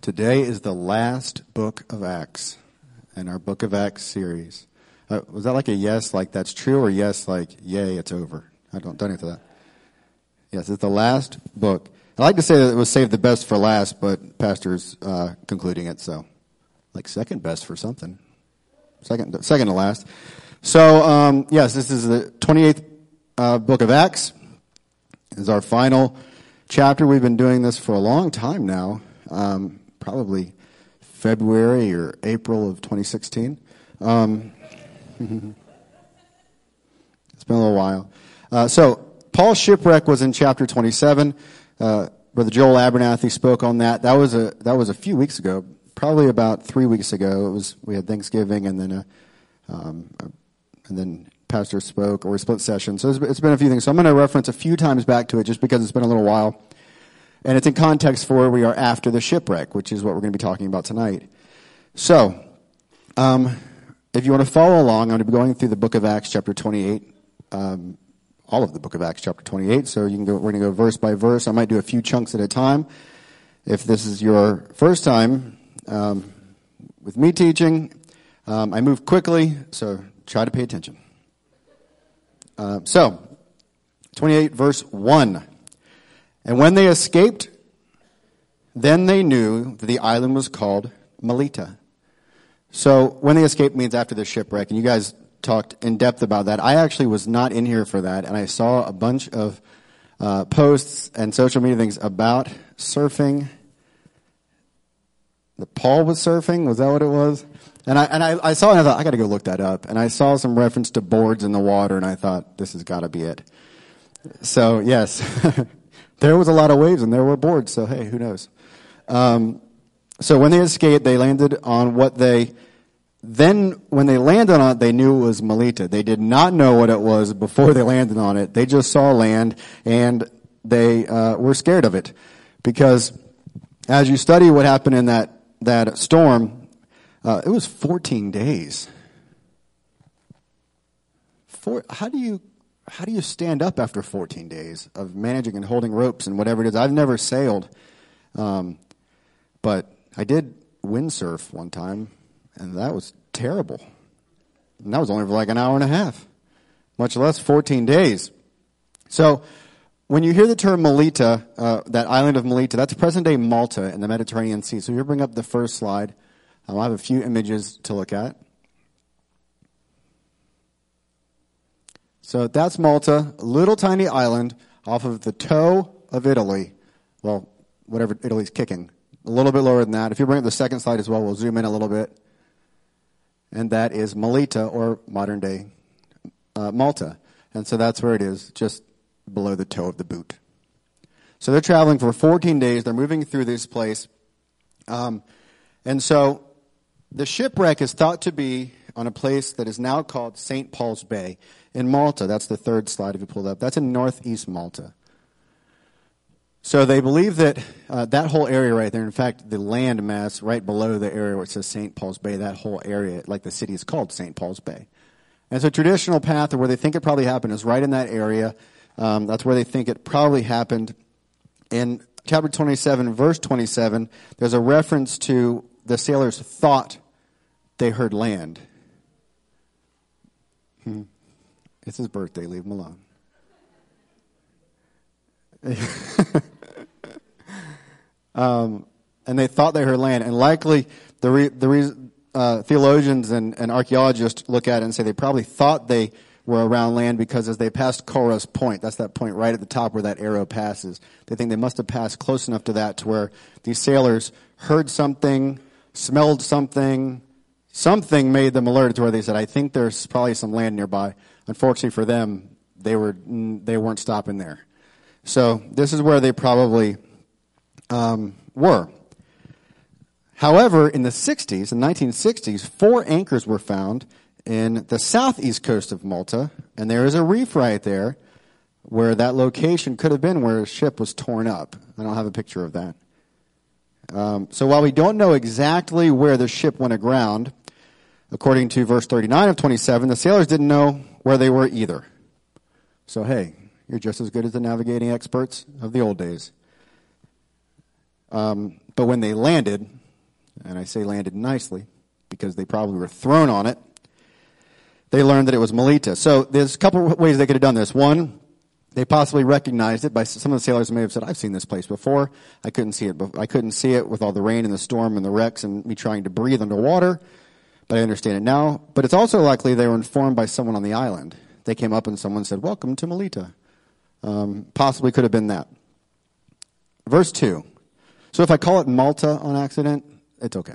Today is the last book of Acts in our Book of Acts series. Was that like a yes, like that's true, or yes, like yay, it's over? I don't answer that. Yes, it's the last book. I like to say that it was saved the best for last, but Pastor's concluding it, so like second best for something. Second to last. So, yes, this is the 28th book of Acts. This is our final chapter. We've been doing this for a long time now, probably February or April of 2016. It's been a little while. So, Paul's shipwreck was in chapter 27. Brother Joel Abernathy spoke on that. That was a few weeks ago, probably about 3 weeks ago. We had Thanksgiving, and then Pastor spoke, or a split session. So it's been a few things. So I'm going to reference a few times back to it just because it's been a little while. And it's in context for where we are after the shipwreck, which is what we're going to be talking about tonight. So, if you want to follow along, I'm going to be going through the book of Acts chapter 28, all of the book of Acts chapter 28. So we're going to go verse by verse. I might do a few chunks at a time. If this is your first time with me teaching, I move quickly, so try to pay attention. So, 28 verse 1. And when they escaped, then they knew that the island was called Melita. So, when they escaped means after the shipwreck, and you guys talked in depth about that. I actually was not in here for that, and I saw a bunch of posts and social media things about surfing. That Paul was surfing, was that what it was? And I saw it and I thought, I got to go look that up. And I saw some reference to boards in the water, and I thought, this has got to be it. So, yes, there was a lot of waves and there were boards, so hey, who knows? So when they escaped, they landed on when they landed on it, they knew it was Melita. They did not know what it was before they landed on it. They just saw land, and they were scared of it. Because as you study what happened in that storm, it was 14 days. How do you stand up after 14 days of managing and holding ropes and whatever it is? I've never sailed, but I did windsurf one time, and that was terrible. And that was only for like an hour and a half, much less 14 days. So when you hear the term Melita, that island of Melita, that's present-day Malta in the Mediterranean Sea. So here, bring up the first slide. I'll have a few images to look at. So that's Malta, a little tiny island off of the toe of Italy. Well, whatever Italy's kicking. A little bit lower than that. If you bring up the second slide as well, we'll zoom in a little bit. And that is Melita, or modern-day Malta. And so that's where it is, just below the toe of the boot. So they're traveling for 14 days. They're moving through this place. And so the shipwreck is thought to be on a place that is now called St. Paul's Bay in Malta. That's the third slide if you pull it up. That's in northeast Malta. So they believe that that whole area right there, in fact, the land mass right below the area where it says St. Paul's Bay, that whole area, like the city is called St. Paul's Bay. And so traditional path, or where they think it probably happened, is right in that area. That's where they think it probably happened. In chapter 27, verse 27, there's a reference to the sailors thought they heard land. It's his birthday. Leave him alone. And they thought they heard land. And likely the theologians and archaeologists look at it and say they probably thought they were around land because as they passed Kora's Point, that's that point right at the top where that arrow passes, they think they must have passed close enough to that to where these sailors heard something, smelled something made them alerted to where they said, I think there's probably some land nearby. Unfortunately for them, they weren't stopping there. So this is where they probably were. However, in the 1960s, 4 anchors were found in the southeast coast of Malta, and there is a reef right there where that location could have been where a ship was torn up. I don't have a picture of that. So while we don't know exactly where the ship went aground, according to verse 39 of 27, the sailors didn't know where they were either. So hey, you're just as good as the navigating experts of the old days. But when they landed, and I say landed nicely because they probably were thrown on it, they learned that it was Melita. So there's a couple of ways they could have done this. One, they possibly recognized it. By some of the sailors may have said, "I've seen this place before. I couldn't see it. I couldn't see it with all the rain and the storm and the wrecks and me trying to breathe underwater, but I understand it now." But it's also likely they were informed by someone on the island. They came up and someone said, "Welcome to Melita." Possibly could have been that. Verse 2. So if I call it Malta on accident, it's okay.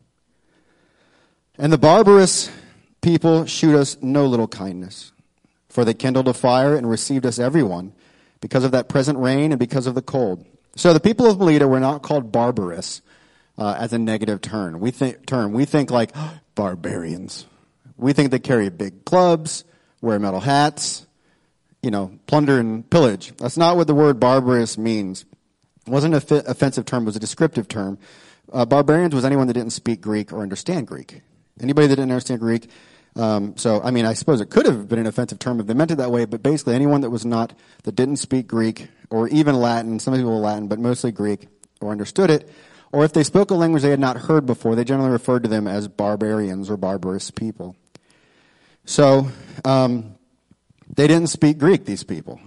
"And the barbarous people shewed us no little kindness, for they kindled a fire and received us everyone because of that present rain and because of the cold." So the people of Melita were not called barbarous as a negative term. We think like barbarians. We think they carry big clubs, wear metal hats, plunder and pillage. That's not what the word barbarous means. It wasn't an offensive term, it was a descriptive term. Barbarians was anyone that didn't speak Greek or understand Greek. Anybody that didn't understand Greek. I suppose it could have been an offensive term if they meant it that way, but basically anyone that didn't speak Greek or even Latin, some people Latin, but mostly Greek, or understood it, or if they spoke a language they had not heard before, they generally referred to them as barbarians or barbarous people. So, they didn't speak Greek, these people.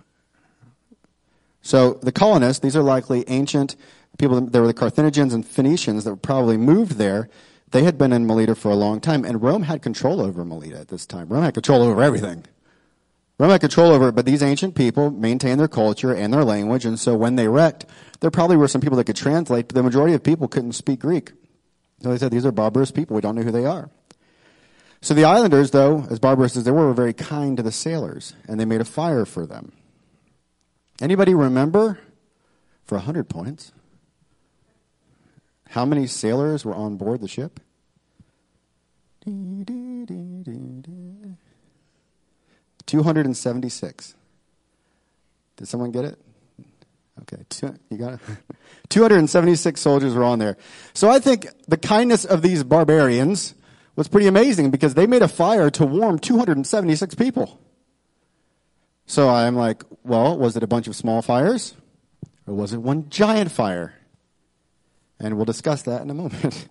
So the colonists, these are likely ancient people. There were the Carthaginians and Phoenicians that probably moved there. They had been in Melita for a long time, and Rome had control over Melita at this time. Rome had control over everything. Rome had control over it, but these ancient people maintained their culture and their language, and so when they wrecked, there probably were some people that could translate, but the majority of people couldn't speak Greek. So they said, these are barbarous people. We don't know who they are. So the islanders, though, as barbarous as they were very kind to the sailors, and they made a fire for them. Anybody remember, for 100 points, how many sailors were on board the ship? 276. Did someone get it? Okay, you got it? 276 soldiers were on there. So I think the kindness of these barbarians was pretty amazing because they made a fire to warm 276 people. So I'm like, well, was it a bunch of small fires? Or was it one giant fire? And we'll discuss that in a moment.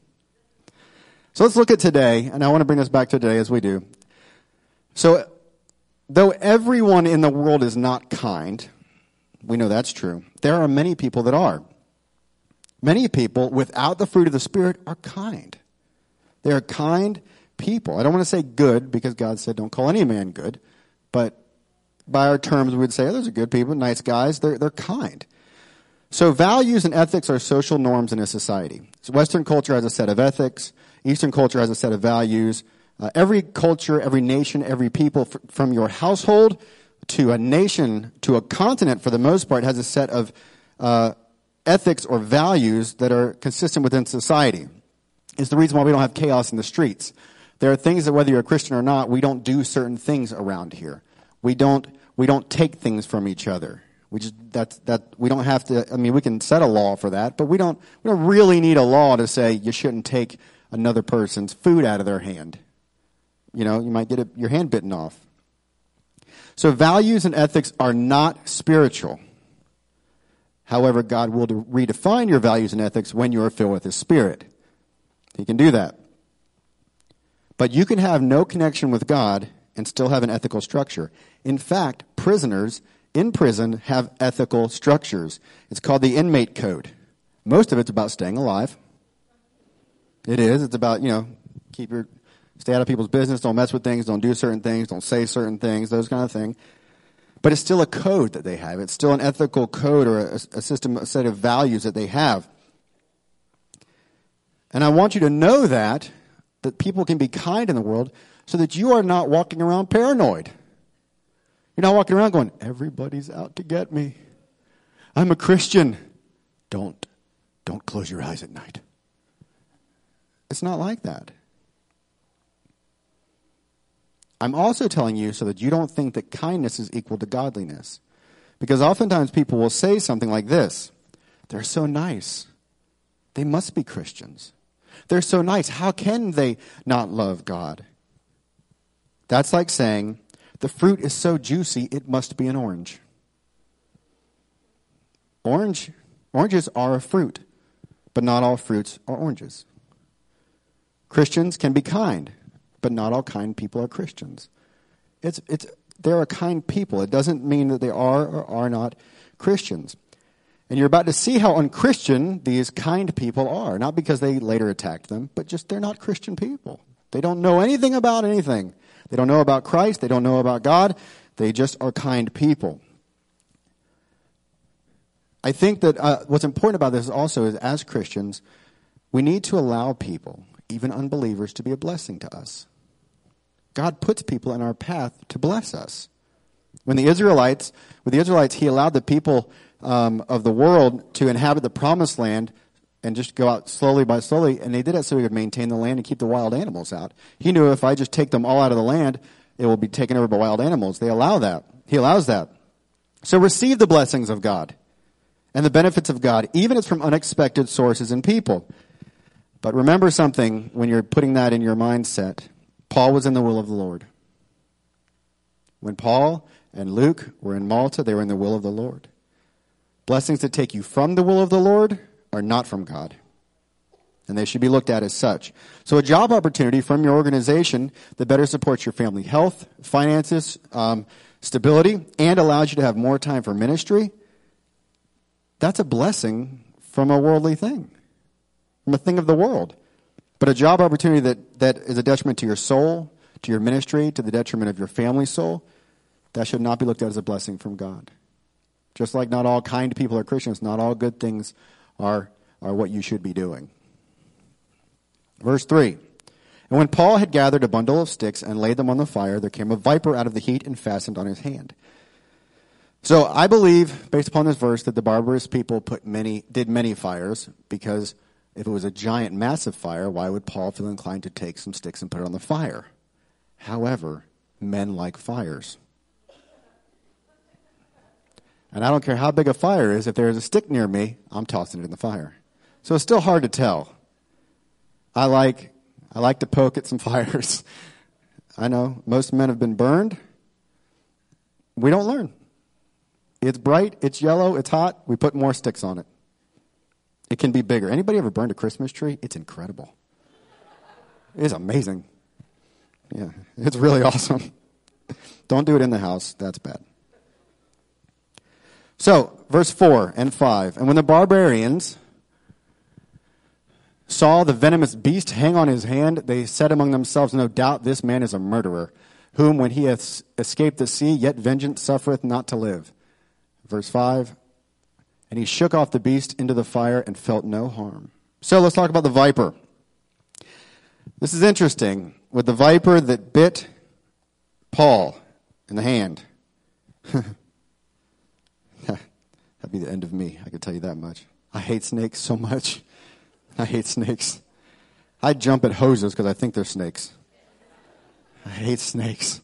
So let's look at today, and I want to bring us back to today as we do. So, though everyone in the world is not kind, we know that's true, there are many people that are. Many people, without the fruit of the Spirit, are kind. They are kind people. I don't want to say good, because God said don't call any man good, but by our terms, we would say, oh, those are good people, nice guys, they're kind. So values and ethics are social norms in a society. So Western culture has a set of ethics. Eastern culture has a set of values. Every culture, every nation, every people, from your household to a nation to a continent, for the most part, has a set of ethics or values that are consistent within society. It's the reason why we don't have chaos in the streets. There are things that, whether you're a Christian or not, we don't do certain things around here. We don't take things from each other. We don't have to. I mean, we can set a law for that, but we don't really need a law to say you shouldn't take another person's food out of their hand. You might get your hand bitten off. So values and ethics are not spiritual. However, God will redefine your values and ethics when you are filled with His Spirit. He can do that. But you can have no connection with God and still have an ethical structure. In fact, prisoners in prison have ethical structures. It's called the inmate code. Most of it's about staying alive. It is. It's about, stay out of people's business, don't mess with things, don't do certain things, don't say certain things, those kind of things. But it's still a code that they have. It's still an ethical code or a system, a set of values that they have. And I want you to know that people can be kind in the world so that you are not walking around paranoid. You're not walking around going, everybody's out to get me. I'm a Christian. Don't close your eyes at night. It's not like that. I'm also telling you so that you don't think that kindness is equal to godliness. Because oftentimes people will say something like this. They're so nice. They must be Christians. They're so nice. How can they not love God? That's like saying, the fruit is so juicy, it must be an orange. Oranges are a fruit. but not all fruits are oranges. Christians can be kind, but not all kind people are Christians. They're a kind people. It doesn't mean that they are or are not Christians. And you're about to see how unchristian these kind people are. Not because they later attacked them, but just they're not Christian people. They don't know anything about anything. They don't know about Christ. They don't know about God. They just are kind people. I think that what's important about this also is, as Christians, we need to allow people, even unbelievers, to be a blessing to us. God puts people in our path to bless us. With the Israelites, he allowed the people of the world to inhabit the promised land and just go out slowly by slowly, and they did it so he could maintain the land and keep the wild animals out. He knew if I just take them all out of the land, it will be taken over by wild animals. They allow that. He allows that. So receive the blessings of God and the benefits of God, even if it's from unexpected sources and people. But remember something when you're putting that in your mindset. Paul was in the will of the Lord. When Paul and Luke were in Malta, they were in the will of the Lord. Blessings that take you from the will of the Lord are not from God. And they should be looked at as such. So a job opportunity from your organization that better supports your family health, finances, stability, and allows you to have more time for ministry, that's a blessing from a worldly thing, from a thing of the world. But a job opportunity that is a detriment to your soul, to your ministry, to the detriment of your family's soul, that should not be looked at as a blessing from God. Just like not all kind people are Christians, not all good things are what you should be doing. Verse 3. And when Paul had gathered a bundle of sticks and laid them on the fire, there came a viper out of the heat and fastened on his hand. So I believe, based upon this verse, that the barbarous people did many fires, because if it was a giant, massive fire, why would Paul feel inclined to take some sticks and put it on the fire? However, men like fires. And I don't care how big a fire is, if there's a stick near me, I'm tossing it in the fire. So it's still hard to tell. I like to poke at some fires. I know most men have been burned. We don't learn. It's bright, it's yellow, it's hot, we put more sticks on it. It can be bigger. Anybody ever burned a Christmas tree? It's incredible. It's amazing. Yeah, it's really awesome. Don't do it in the house. That's bad. So, verse 4 and 5. And when the barbarians saw the venomous beast hang on his hand, they said among themselves, no doubt this man is a murderer, whom when he hath escaped the sea, yet vengeance suffereth not to live. Verse 5. And he shook off the beast into the fire and felt no harm. So let's talk about the viper. This is interesting. With the viper that bit Paul in the hand. That'd be the end of me, I can tell you that much. I hate snakes so much. I hate snakes. I jump at hoses because I think they're snakes. I hate snakes.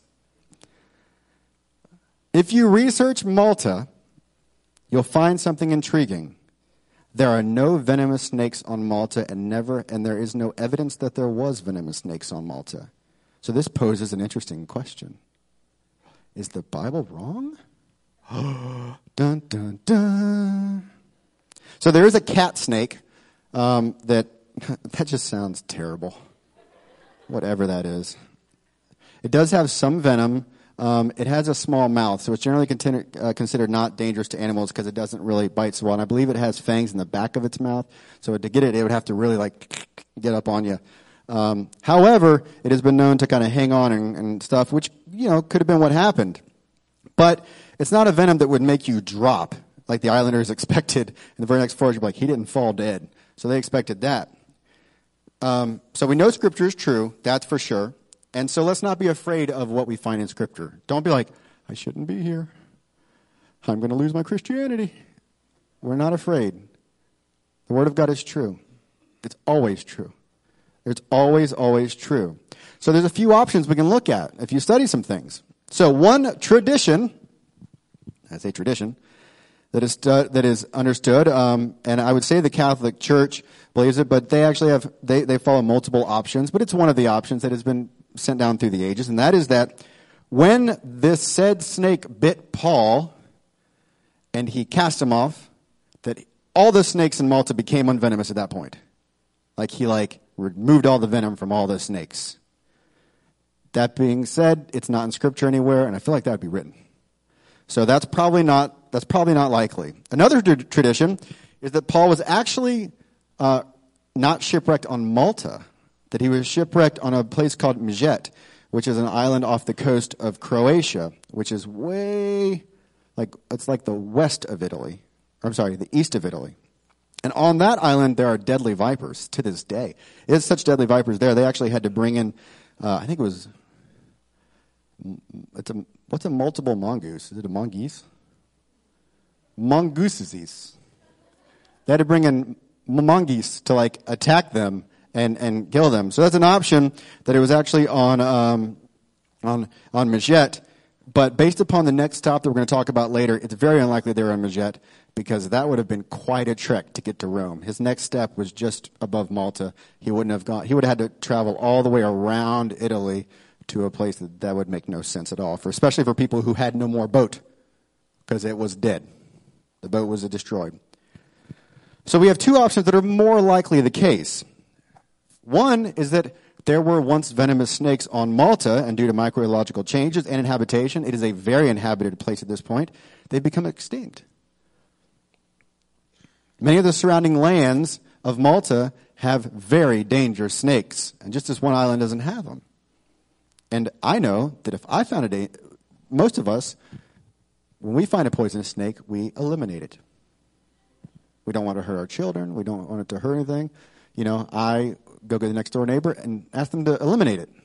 If you research Malta, you'll find something intriguing. There are no venomous snakes on Malta, and there is no evidence that there was venomous snakes on Malta. So this poses an interesting question. Is the Bible wrong? Dun, dun, dun. So there is a cat snake that just sounds terrible. Whatever that is. It does have some venom. It has a small mouth, so it's generally considered not dangerous to animals because it doesn't really bite so well. And I believe it has fangs in the back of its mouth, so to get it would have to really get up on you. However, it has been known to kind of hang on and stuff, which could have been what happened. But it's not a venom that would make you drop like the Islanders expected. In the very next phrase, you'd be like, he didn't fall dead. So they expected that. So we know Scripture is true, that's for sure. And so let's not be afraid of what we find in Scripture. Don't be like, I shouldn't be here. I'm going to lose my Christianity. We're not afraid. The Word of God is true. It's always true. It's always, always true. So there's a few options we can look at if you study some things. So one tradition, I say tradition, that is understood, and I would say the Catholic Church believes it, but they actually they follow multiple options, but it's one of the options that has been sent down through the ages, and that is that when this said snake bit Paul and he cast him off, that all the snakes in Malta became unvenomous at that point. Like he removed all the venom from all the snakes. That being said, it's not in Scripture anywhere, and I feel like that would be written. So that's probably not likely. Another tradition is that Paul was actually not shipwrecked on Malta, that he was shipwrecked on a place called Mjet, which is an island off the coast of Croatia, which is it's like the west of Italy. Or, I'm sorry, the east of Italy. And on that island, there are deadly vipers to this day. It's such deadly vipers there, they actually had to bring in, I think it was, what's a multiple mongoose? Is it a mongoose? Mongooses. They had to bring in mongoose to attack them and kill them. So that's an option that it was actually on Mjet. But based upon the next stop that we're going to talk about later, it's very unlikely they were on Mjet because that would have been quite a trek to get to Rome. His next step was just above Malta. He would have had to travel all the way around Italy to a place that would make no sense at all, especially for people who had no more boat because it was dead. The boat was destroyed. So we have two options that are more likely the case. One is that there were once venomous snakes on Malta, and due to microbiological changes and inhabitation, it is a very inhabited place at this point, they've become extinct. Many of the surrounding lands of Malta have very dangerous snakes, and just this one island doesn't have them. And I know that if I found most of us, when we find a poisonous snake, we eliminate it. We don't want to hurt our children. We don't want it to hurt anything. I go to the next door neighbor and ask them to eliminate it.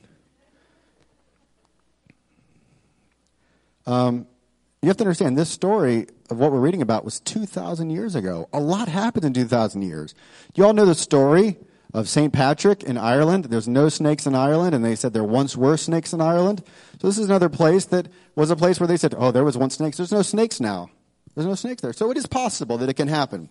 You have to understand, this story of what we're reading about was 2,000 years ago. A lot happened in 2,000 years. You all know the story of St. Patrick in Ireland. There's no snakes in Ireland, and they said there once were snakes in Ireland. So this is another place that was a place where they said, oh, there was once snakes. There's no snakes now. There's no snakes there. So it is possible that it can happen.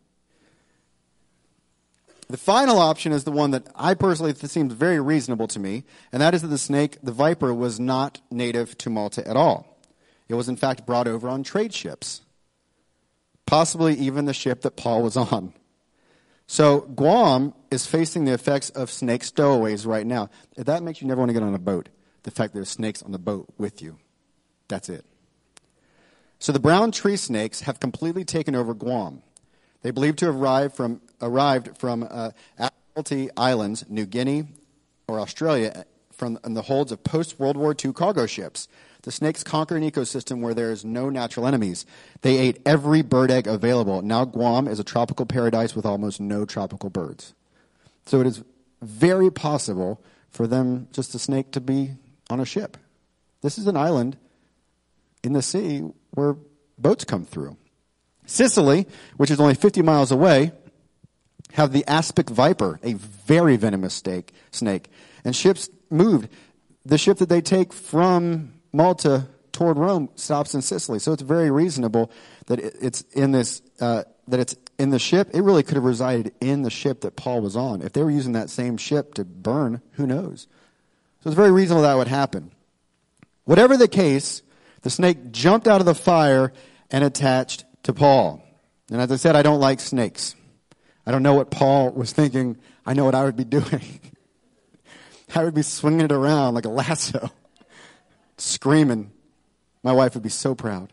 The final option is the one that I personally seems very reasonable to me, and that is that the viper, was not native to Malta at all. It was in fact brought over on trade ships, possibly even the ship that Paul was on. So Guam is facing the effects of snake stowaways right now. If that makes you never want to get on a boat, the fact there's snakes on the boat with you, that's it. So the brown tree snakes have completely taken over Guam. They believe to have arrived from Admiralty Islands, New Guinea, or Australia, in the holds of post-World War II cargo ships. The snakes conquer an ecosystem where there is no natural enemies. They ate every bird egg available. Now Guam is a tropical paradise with almost no tropical birds. So it is very possible for them, just a snake, to be on a ship. This is an island in the sea where boats come through. Sicily, which is only 50 miles away, have the aspic viper, a very venomous snake. And ships moved. The ship that they take from Malta toward Rome stops in Sicily. So it's very reasonable that it's in the ship. It really could have resided in the ship that Paul was on. If they were using that same ship to burn, who knows? So it's very reasonable that would happen. Whatever the case, the snake jumped out of the fire and attached to Paul. And as I said, I don't like snakes. I don't know what Paul was thinking. I know what I would be doing. I would be swinging it around like a lasso, screaming. My wife would be so proud.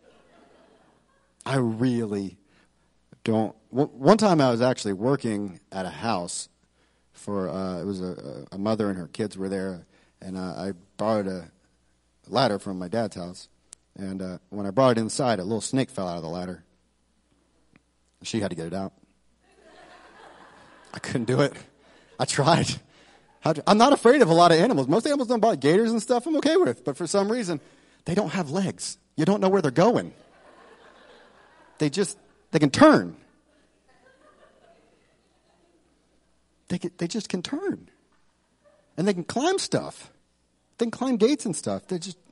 I really don't. One time I was actually working at a house for, it was a mother and her kids were there, and I borrowed a ladder from my dad's house. And when I brought it inside, a little snake fell out of the ladder. She had to get it out. I couldn't do it. I tried. I'm not afraid of a lot of animals. Most animals don't bite. Gators and stuff I'm okay with. But for some reason, they don't have legs. You don't know where they're going. They can turn. They just can turn. And they can climb stuff. They can climb gates and stuff.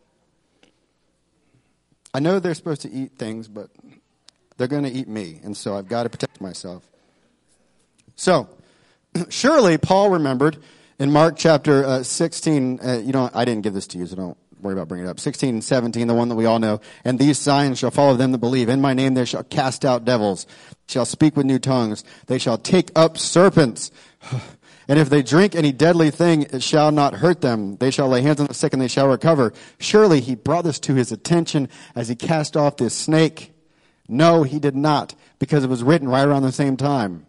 I know they're supposed to eat things, but they're going to eat me. And so I've got to protect myself. So, surely Paul remembered in Mark chapter 16, I didn't give this to you, so don't worry about bringing it up. 16 and 17, the one that we all know. And these signs shall follow them that believe. In my name they shall cast out devils, shall speak with new tongues. They shall take up serpents. And if they drink any deadly thing, it shall not hurt them. They shall lay hands on the sick and they shall recover. Surely he brought this to his attention as he cast off this snake. No, he did not, because it was written right around the same time.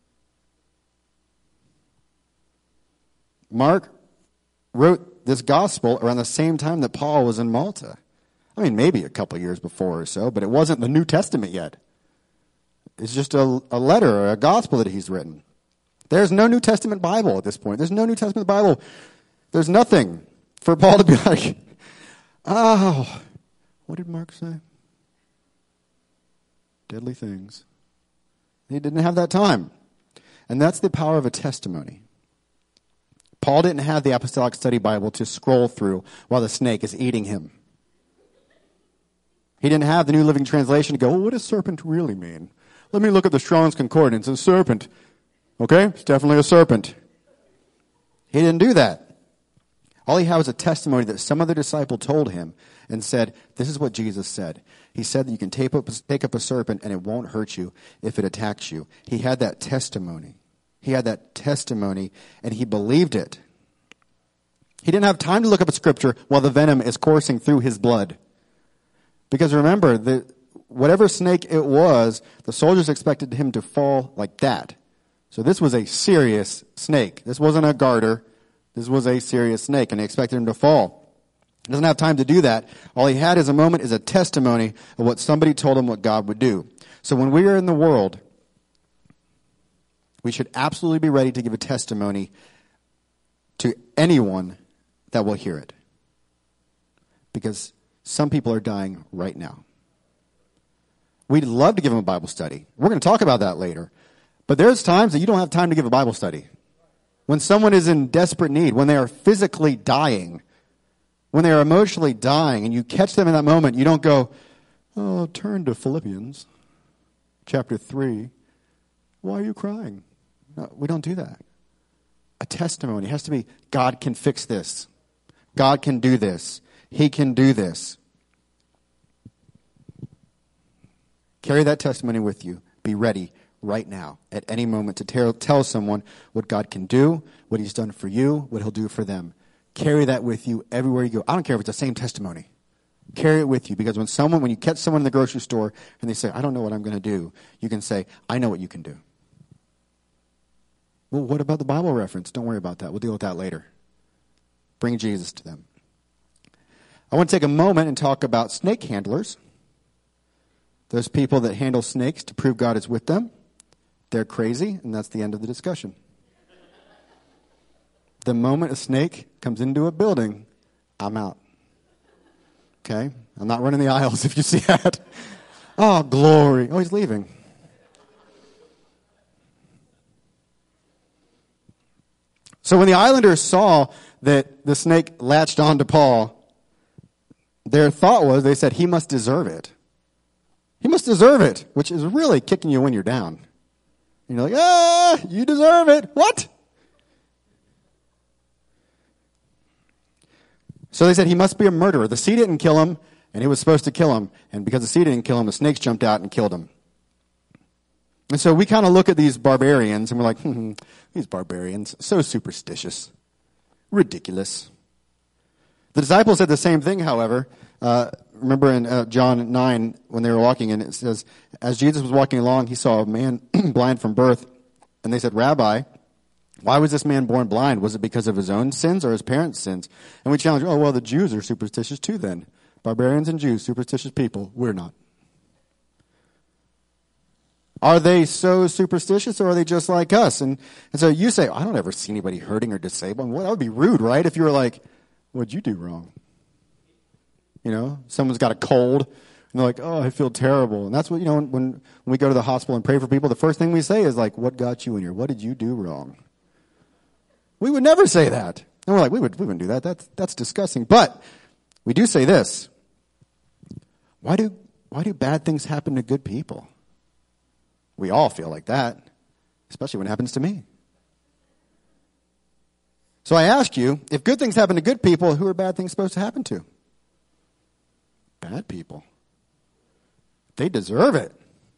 Mark wrote this gospel around the same time that Paul was in Malta. I mean, maybe a couple years before or so, but it wasn't the New Testament yet. It's just a letter or a gospel that he's written. There's no New Testament Bible at this point. There's no New Testament Bible. There's nothing for Paul to be like, oh, what did Mark say? Deadly things. He didn't have that time. And that's the power of a testimony. Paul didn't have the Apostolic Study Bible to scroll through while the snake is eating him. He didn't have the New Living Translation to go, well, what does serpent really mean? Let me look at the Strong's Concordance. A serpent. Okay, it's definitely a serpent. He didn't do that. All he had was a testimony that some other disciple told him and said, this is what Jesus said. He said that you can take up a serpent and it won't hurt you if it attacks you. He had that testimony. He had that testimony and he believed it. He didn't have time to look up a scripture while the venom is coursing through his blood. Because remember, whatever snake it was, the soldiers expected him to fall like that. So this was a serious snake. This wasn't a garter. This was a serious snake, and they expected him to fall. He doesn't have time to do that. All he had is a moment, is a testimony of what somebody told him what God would do. So when we are in the world, we should absolutely be ready to give a testimony to anyone that will hear it. Because some people are dying right now. We'd love to give them a Bible study. We're going to talk about that later. But there's times that you don't have time to give a Bible study. When someone is in desperate need, when they are physically dying, when they are emotionally dying, and you catch them in that moment, you don't go, oh, turn to Philippians chapter 3. Why are you crying? No, we don't do that. A testimony has to be, God can fix this. God can do this. He can do this. Carry that testimony with you. Be ready right now, at any moment, to tell someone what God can do, what he's done for you, what he'll do for them. Carry that with you everywhere you go. I don't care if it's the same testimony. Carry it with you, because when you catch someone in the grocery store and they say, I don't know what I'm going to do, you can say, I know what you can do. Well, what about the Bible reference? Don't worry about that. We'll deal with that later. Bring Jesus to them. I want to take a moment and talk about snake handlers. Those people that handle snakes to prove God is with them. They're crazy, and that's the end of the discussion. The moment a snake comes into a building, I'm out. Okay? I'm not running the aisles if you see that. Oh, glory. Oh, he's leaving. So when the islanders saw that the snake latched onto Paul, their thought was, they said, he must deserve it. He must deserve it, which is really kicking you when you're down. And you're like, you deserve it. What? So they said he must be a murderer. The sea didn't kill him, and he was supposed to kill him. And because the sea didn't kill him, the snakes jumped out and killed him. And so we kind of look at these barbarians, and we're like, these barbarians, so superstitious. Ridiculous. The disciples said the same thing, however. Remember in John 9, when they were walking, and it says, as Jesus was walking along, he saw a man blind from birth. And they said, Rabbi, why was this man born blind? Was it because of his own sins or his parents' sins? And we challenge, oh, well, the Jews are superstitious too then. Barbarians and Jews, superstitious people. We're not. Are they so superstitious, or are they just like us? And so you say, I don't ever see anybody hurting or disabled. Well, that would be rude, right? If you were like, what'd you do wrong? You know, someone's got a cold, and they're like, oh, I feel terrible. And that's what, when we go to the hospital and pray for people, the first thing we say is like, what got you in here? What did you do wrong? We would never say that. And we're like, we wouldn't do that. That's disgusting. But we do say this. Why do bad things happen to good people? We all feel like that, especially when it happens to me. So I ask you, if good things happen to good people, who are bad things supposed to happen to? bad people. They deserve it.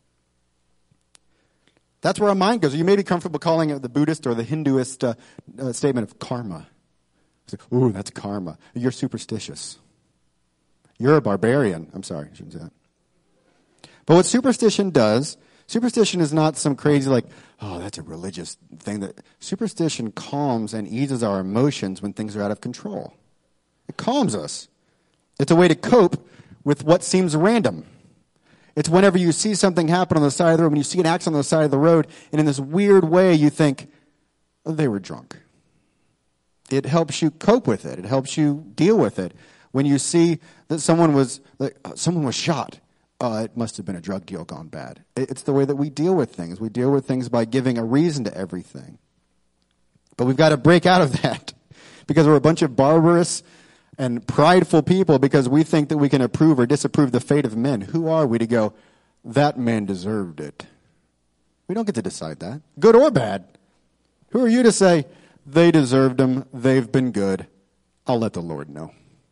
That's where our mind goes. You may be comfortable calling it the Buddhist or the Hinduist statement of karma. Ooh, that's karma. You're superstitious. You're a barbarian. I'm sorry, I shouldn't say that. But what superstition does, superstition is not some crazy that's a religious thing. Superstition calms and eases our emotions when things are out of control. It calms us. It's a way to cope with what seems random. It's whenever you see something happen on the side of the road, when you see an accident on the side of the road, and in this weird way you think, oh, they were drunk. It helps you cope with it. It helps you deal with it. When you see that someone was shot, it must have been a drug deal gone bad. It's the way that we deal with things. We deal with things by giving a reason to everything. But we've got to break out of that because we're a bunch of barbarous and prideful people because we think that we can approve or disapprove the fate of men. Who are we to go, that man deserved it? We don't get to decide that, good or bad. Who are you to say, they deserved them, they've been good, I'll let the Lord know?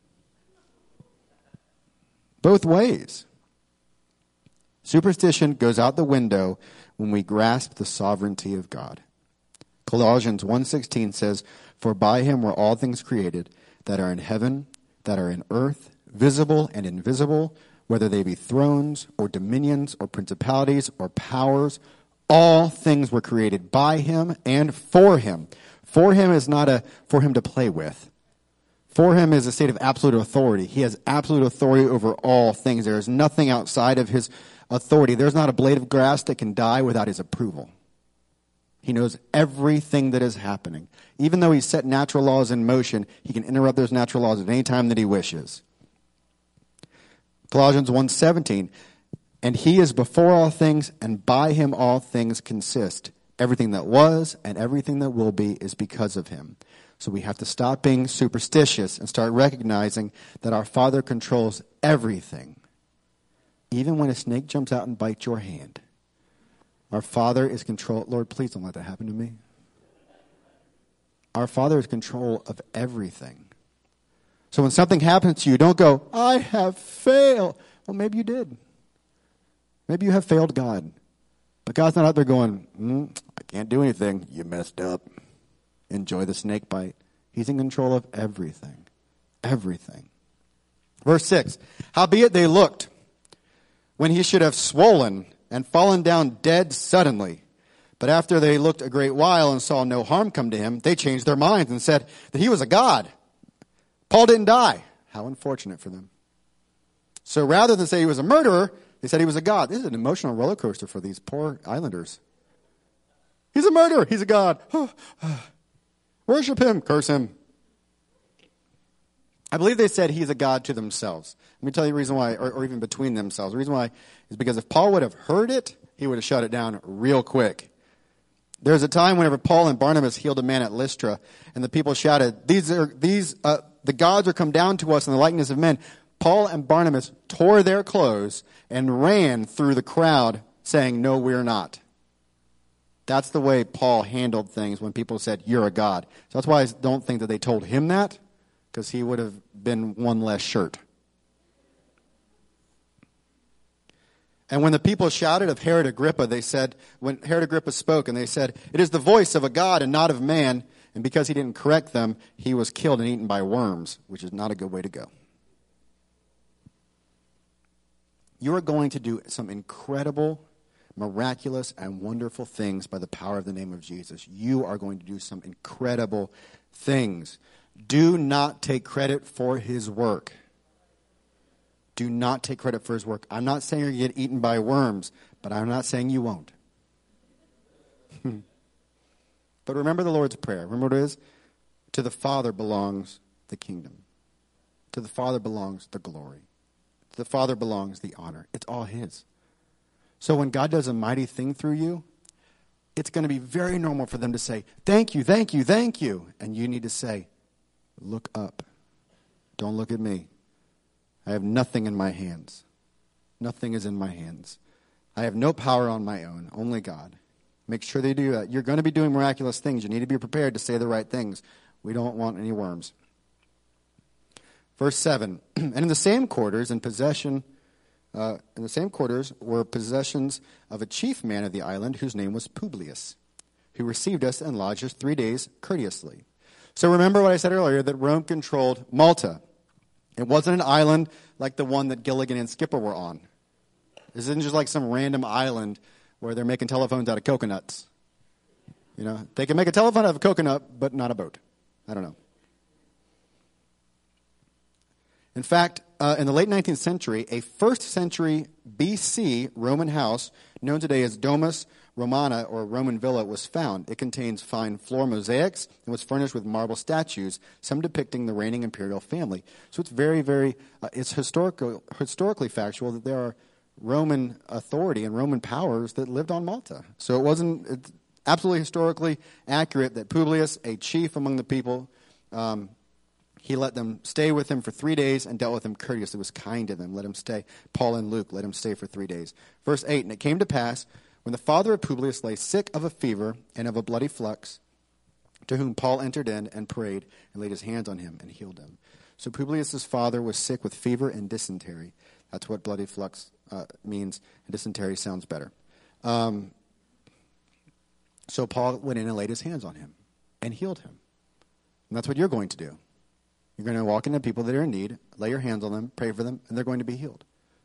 Both ways. Superstition goes out the window when we grasp the sovereignty of God. Colossians 1:16 says, for by him were all things created, that are in heaven, that are in earth, visible and invisible, whether they be thrones or dominions or principalities or powers, all things were created by him and for him. For him is not for him to play with. For him is a state of absolute authority. He has absolute authority over all things. There is nothing outside of his authority. There's not a blade of grass that can die without his approval. He knows everything that is happening. Even though he's set natural laws in motion, he can interrupt those natural laws at any time that he wishes. Colossians 1:17, and he is before all things, and by him all things consist. Everything that was and everything that will be is because of him. So we have to stop being superstitious and start recognizing that our Father controls everything. Even when a snake jumps out and bites your hand. Our Father is control. Lord, please don't let that happen to me. Our Father is control of everything. So when something happens to you, don't go, I have failed. Well, maybe you did. Maybe you have failed God. But God's not out there going, I can't do anything. You messed up. Enjoy the snake bite. He's in control of everything. Everything. Verse 6, howbeit they looked when he should have swollen and fallen down dead suddenly. But after they looked a great while and saw no harm come to him, they changed their minds and said that he was a god. Paul didn't die. How unfortunate for them. So rather than say he was a murderer, they said he was a god. This is an emotional roller coaster for these poor islanders. He's a murderer. He's a god. Worship him. Curse him. I believe they said he's a god to themselves. Let me tell you the reason why, or even between themselves. The reason why is because if Paul would have heard it, he would have shut it down real quick. There's a time whenever Paul and Barnabas healed a man at Lystra, and the people shouted, the gods are come down to us in the likeness of men. Paul and Barnabas tore their clothes and ran through the crowd saying, no, we're not. That's the way Paul handled things when people said, you're a god. So that's why I don't think that they told him that, because he would have been one less shirt. And when the people shouted of Herod Agrippa, they said, when Herod Agrippa spoke, and they said, it is the voice of a god and not of man. And because he didn't correct them, he was killed and eaten by worms, which is not a good way to go. You are going to do some incredible, miraculous, and wonderful things by the power of the name of Jesus. You are going to do some incredible things. Do not take credit for his work. Do not take credit for his work. I'm not saying you're going to get eaten by worms, but I'm not saying you won't. But remember the Lord's Prayer. Remember what it is? To the Father belongs the kingdom. To the Father belongs the glory. To the Father belongs the honor. It's all his. So when God does a mighty thing through you, it's going to be very normal for them to say, thank you, thank you, thank you. And you need to say, look up. Don't look at me. I have nothing in my hands. Nothing is in my hands. I have no power on my own, only God. Make sure they do that. You're going to be doing miraculous things. You need to be prepared to say the right things. We don't want any worms. Verse 7, and in the same quarters were possessions of a chief man of the island whose name was Publius, who received us and lodged us 3 days courteously. So remember what I said earlier, that Rome controlled Malta. It wasn't an island like the one that Gilligan and Skipper were on. This isn't just like some random island where they're making telephones out of coconuts. You know, they can make a telephone out of a coconut, but not a boat. I don't know. In fact, in the late 19th century, a 1st century BC Roman house, known today as Domus Romana, or Roman villa, was found. It contains fine floor mosaics and was furnished with marble statues, some depicting the reigning imperial family. So it's very, very, it's historically factual that there are Roman authority and Roman powers that lived on Malta. So it's absolutely historically accurate that Publius, a chief among the people, he let them stay with him for 3 days and dealt with them courteously, was kind to them, let him stay. Paul and Luke let him stay for 3 days. Verse 8, and it came to pass, when the father of Publius lay sick of a fever and of a bloody flux, to whom Paul entered in and prayed and laid his hands on him and healed him. So Publius' father was sick with fever and dysentery. That's what bloody flux means. And dysentery sounds better. So Paul went in and laid his hands on him and healed him. And that's what you're going to do. You're going to walk into people that are in need, lay your hands on them, pray for them, and they're going to be healed.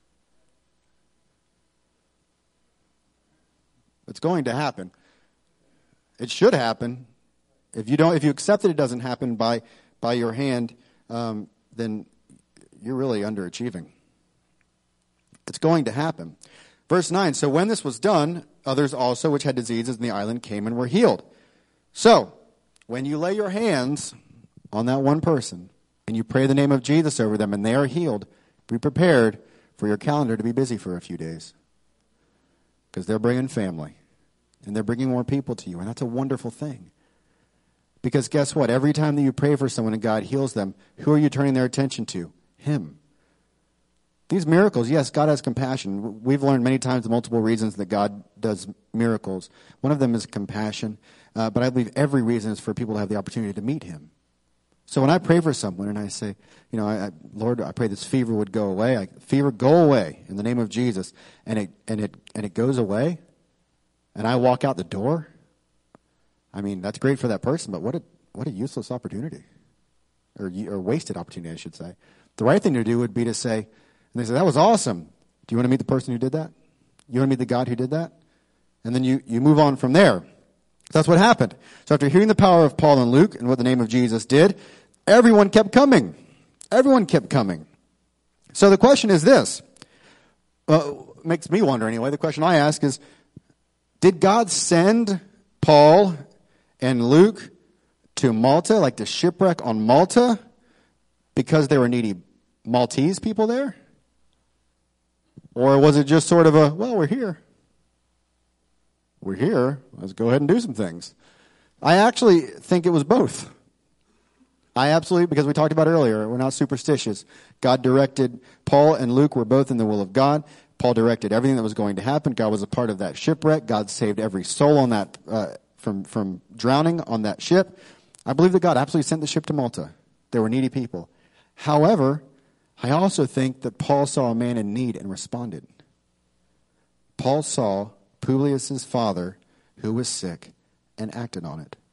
It's going to happen. It should happen. If you accept that it doesn't happen by your hand, then you're really underachieving. It's going to happen. Verse 9, so when this was done, others also which had diseases in the island came and were healed. So, when you lay your hands on that one person, and you pray the name of Jesus over them, and they are healed, be prepared for your calendar to be busy for a few days. Because they're bringing family, and they're bringing more people to you, and that's a wonderful thing. Because guess what? Every time that you pray for someone and God heals them, who are you turning their attention to? Him. These miracles, yes, God has compassion. We've learned many times the multiple reasons that God does miracles. One of them is compassion, but I believe every reason is for people to have the opportunity to meet Him. So when I pray for someone and I say, Lord, I pray this fever would go away. Fever, go away in the name of Jesus, and it goes away, and I walk out the door. I mean, that's great for that person, but what a useless opportunity, or wasted opportunity, I should say. The right thing to do would be to say, and they say, that was awesome. Do you want to meet the person who did that? You want to meet the God who did that? And then you move on from there. That's what happened. So after hearing the power of Paul and Luke and what the name of Jesus did, everyone kept coming. Everyone kept coming. So the question is this. Makes me wonder anyway. The question I ask is, did God send Paul and Luke to Malta, like the shipwreck on Malta, because there were needy Maltese people there? Or was it just sort of we're here. We're here. Let's go ahead and do some things. I actually think it was both. Because we talked about it earlier, we're not superstitious. God directed, Paul and Luke were both in the will of God. Paul directed everything that was going to happen. God was a part of that shipwreck. God saved every soul on that from drowning on that ship. I believe that God absolutely sent the ship to Malta. There were needy people. However, I also think that Paul saw a man in need and responded. Paul saw Publius' father, who was sick, and acted on it.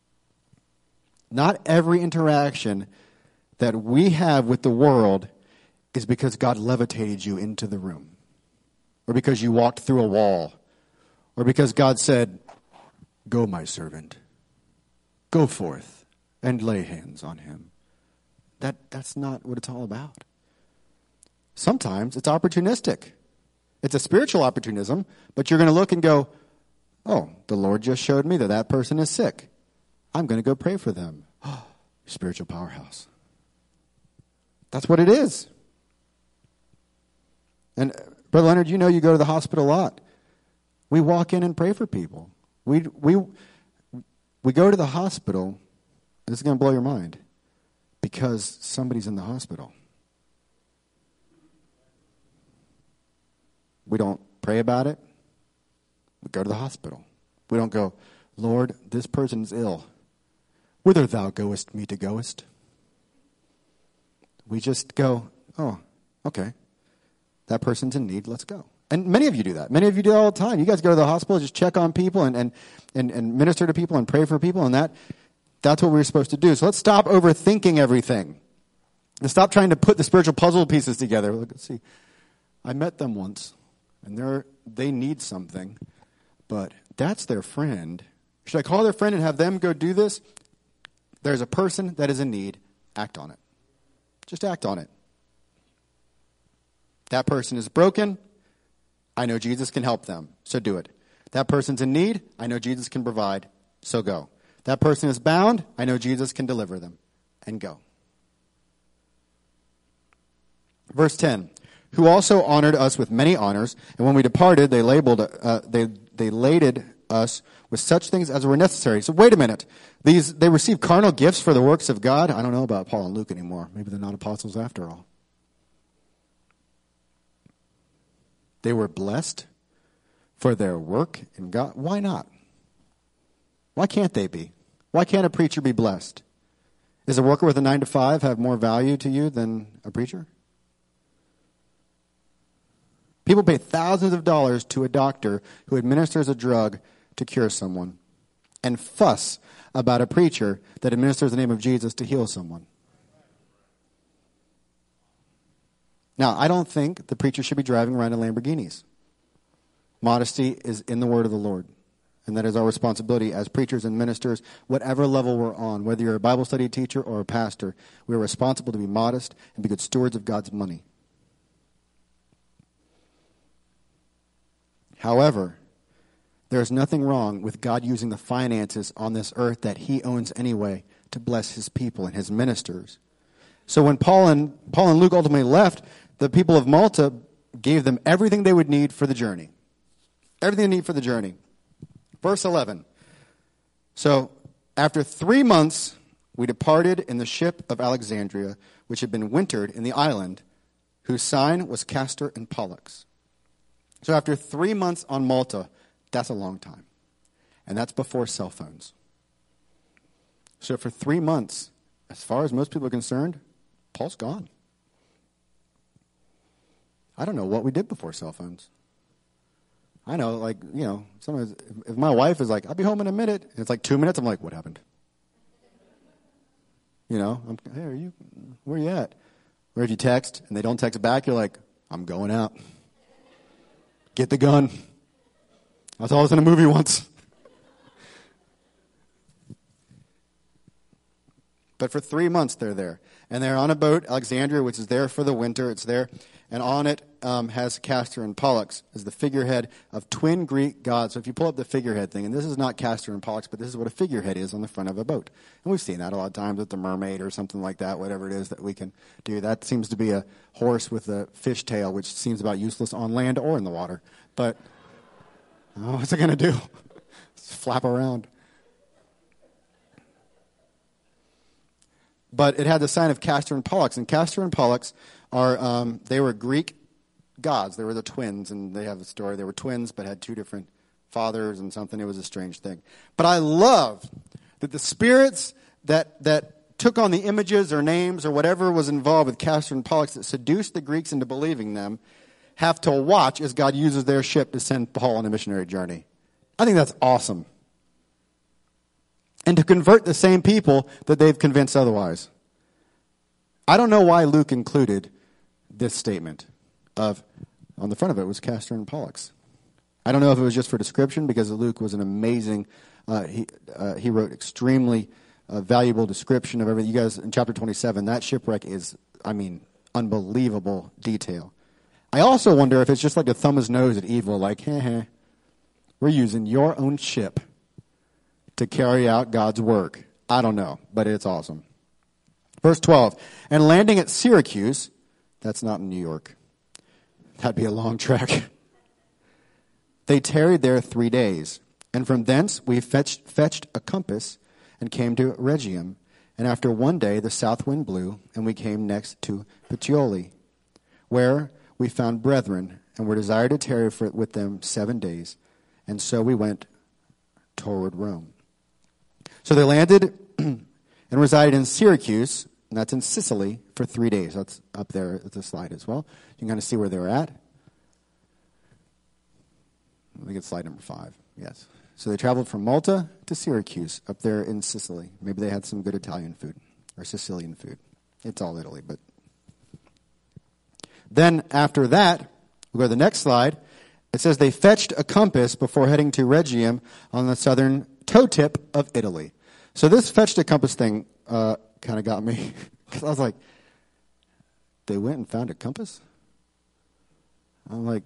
Not every interaction that we have with the world is because God levitated you into the room, or because you walked through a wall, or because God said, go, my servant, go forth and lay hands on him. That's not what it's all about. Sometimes it's opportunistic. It's a spiritual opportunism, but you're going to look and go, oh, the Lord just showed me that person is sick. I'm going to go pray for them. Oh, spiritual powerhouse. That's what it is. And Brother Leonard, you go to the hospital a lot. We walk in and pray for people. We go to the hospital, this is going to blow your mind, because somebody's in the hospital. We don't pray about it. We go to the hospital. We don't go, Lord, this person's ill. Whither thou goest, me to goest. We just go, oh, okay. That person's in need, let's go. And many of you do that. Many of you do it all the time. You guys go to the hospital, just check on people and minister to people and pray for people, and that's what we're supposed to do. So let's stop overthinking everything. And stop trying to put the spiritual puzzle pieces together. Let's see. I met them once, and they need something, but that's their friend. Should I call their friend and have them go do this? There's a person that is in need. Act on it. Just act on it. That person is broken. I know Jesus can help them, so do it. That person's in need. I know Jesus can provide, so go. That person is bound. I know Jesus can deliver them, and go. Verse 10, who also honored us with many honors, and when we departed, they laded us with such things as were necessary. So wait a minute. They received carnal gifts for the works of God? I don't know about Paul and Luke anymore. Maybe they're not apostles after all. They were blessed for their work in God. Why not? Why can't they be? Why can't a preacher be blessed? Does a worker with a 9 to 5 have more value to you than a preacher? People pay thousands of dollars to a doctor who administers a drug to cure someone and fuss about a preacher that administers the name of Jesus to heal someone. Now, I don't think the preacher should be driving around in Lamborghinis. Modesty is in the word of the Lord. And that is our responsibility as preachers and ministers, whatever level we're on. Whether you're a Bible study teacher or a pastor, we are responsible to be modest and be good stewards of God's money. However, there is nothing wrong with God using the finances on this earth that he owns anyway to bless his people and his ministers. So when Paul and Luke ultimately left, the people of Malta gave them everything they would need for the journey. Everything they need for the journey. Verse 11. So after 3 months, we departed in the ship of Alexandria, which had been wintered in the island, whose sign was Castor and Pollux. So after 3 months on Malta, that's a long time. And that's before cell phones. So for 3 months, as far as most people are concerned, Paul's gone. I don't know what we did before cell phones. I know, sometimes if my wife is like, I'll be home in a minute, and it's like 2 minutes, I'm like, what happened? Hey, where are you at? Or if you text and they don't text back, you're like, I'm going out. Get the gun. I saw this in a movie once. But for 3 months they're there. And they're on a boat, Alexandria, which is there for the winter. It's there. And on it has Castor and Pollux as the figurehead of twin Greek gods. So if you pull up the figurehead thing, and this is not Castor and Pollux, but this is what a figurehead is on the front of a boat. And we've seen that a lot of times with the mermaid or something like that, whatever it is that we can do. That seems to be a horse with a fish tail, which seems about useless on land or in the water. But what's it going to do? Just flap around. But it had the sign of Castor and Pollux. And Castor and Pollux they were Greek gods. They were the twins, and they have a story. They were twins, but had two different fathers and something. It was a strange thing. But I love that the spirits that took on the images or names or whatever was involved with Castor and Pollux that seduced the Greeks into believing them have to watch as God uses their ship to send Paul on a missionary journey. I think that's awesome. And to convert the same people that they've convinced otherwise. I don't know why Luke included this statement on the front of it was Castor and Pollux. I don't know if it was just for description because Luke was an amazing, he wrote extremely valuable description of everything. You guys, in chapter 27, that shipwreck is, unbelievable detail. I also wonder if it's just like a thumb his nose at evil, like, we're using your own ship to carry out God's work. I don't know, but it's awesome. Verse 12, and landing at Syracuse, that's not in New York. That'd be a long trek. They tarried there 3 days, and from thence we fetched a compass and came to Rhegium. And after 1 day the south wind blew, and we came next to Puteoli, where we found brethren, and were desired to tarry with them 7 days. And so we went toward Rome. So they landed and resided in Syracuse and that's in Sicily, for 3 days. That's up there at the slide as well. You can kind of see where they were at. I think it's slide number 5. Yes. So they traveled from Malta to Syracuse up there in Sicily. Maybe they had some good Italian food or Sicilian food. It's all Italy, but. Then after that, we'll go to the next slide. It says they fetched a compass before heading to Rhegium on the southern toe tip of Italy. So this fetched a compass thing kind of got me. Because I was like, they went and found a compass? I'm like,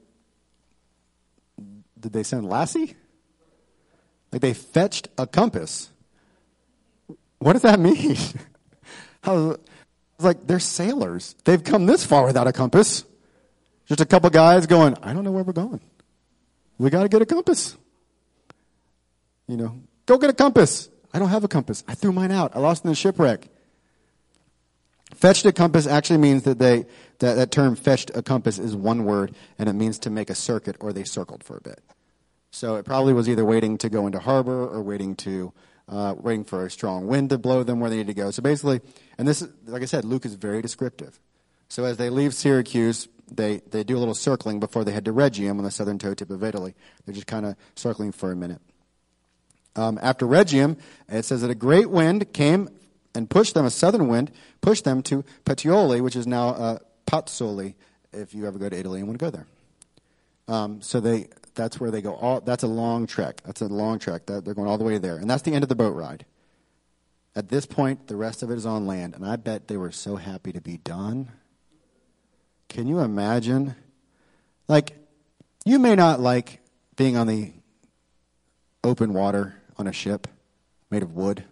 did they send Lassie? Like they fetched a compass. What does that mean? I was like, they're sailors. They've come this far without a compass. Just a couple guys going, I don't know where we're going. We got to get a compass. You know, go get a compass. I don't have a compass. I threw mine out. I lost it in the shipwreck. Fetched a compass actually means that that term fetched a compass is one word, and it means to make a circuit, or they circled for a bit. So it probably was either waiting to go into harbor or waiting for a strong wind to blow them where they need to go. So basically, and this is, like I said, Luke is very descriptive. So as they leave Syracuse, they do a little circling before they head to Rhegium on the southern toe tip of Italy. They're just kind of circling for a minute. After Rhegium, it says that a great wind came and pushed them, a southern wind, pushed them to Puteoli, which is now Pozzuoli, if you ever go to Italy and want to go there. So that's where they go. That's a long trek. They're going all the way there. And that's the end of the boat ride. At this point, the rest of it is on land. And I bet they were so happy to be done. Can you imagine? Like, you may not like being on the open water on a ship made of wood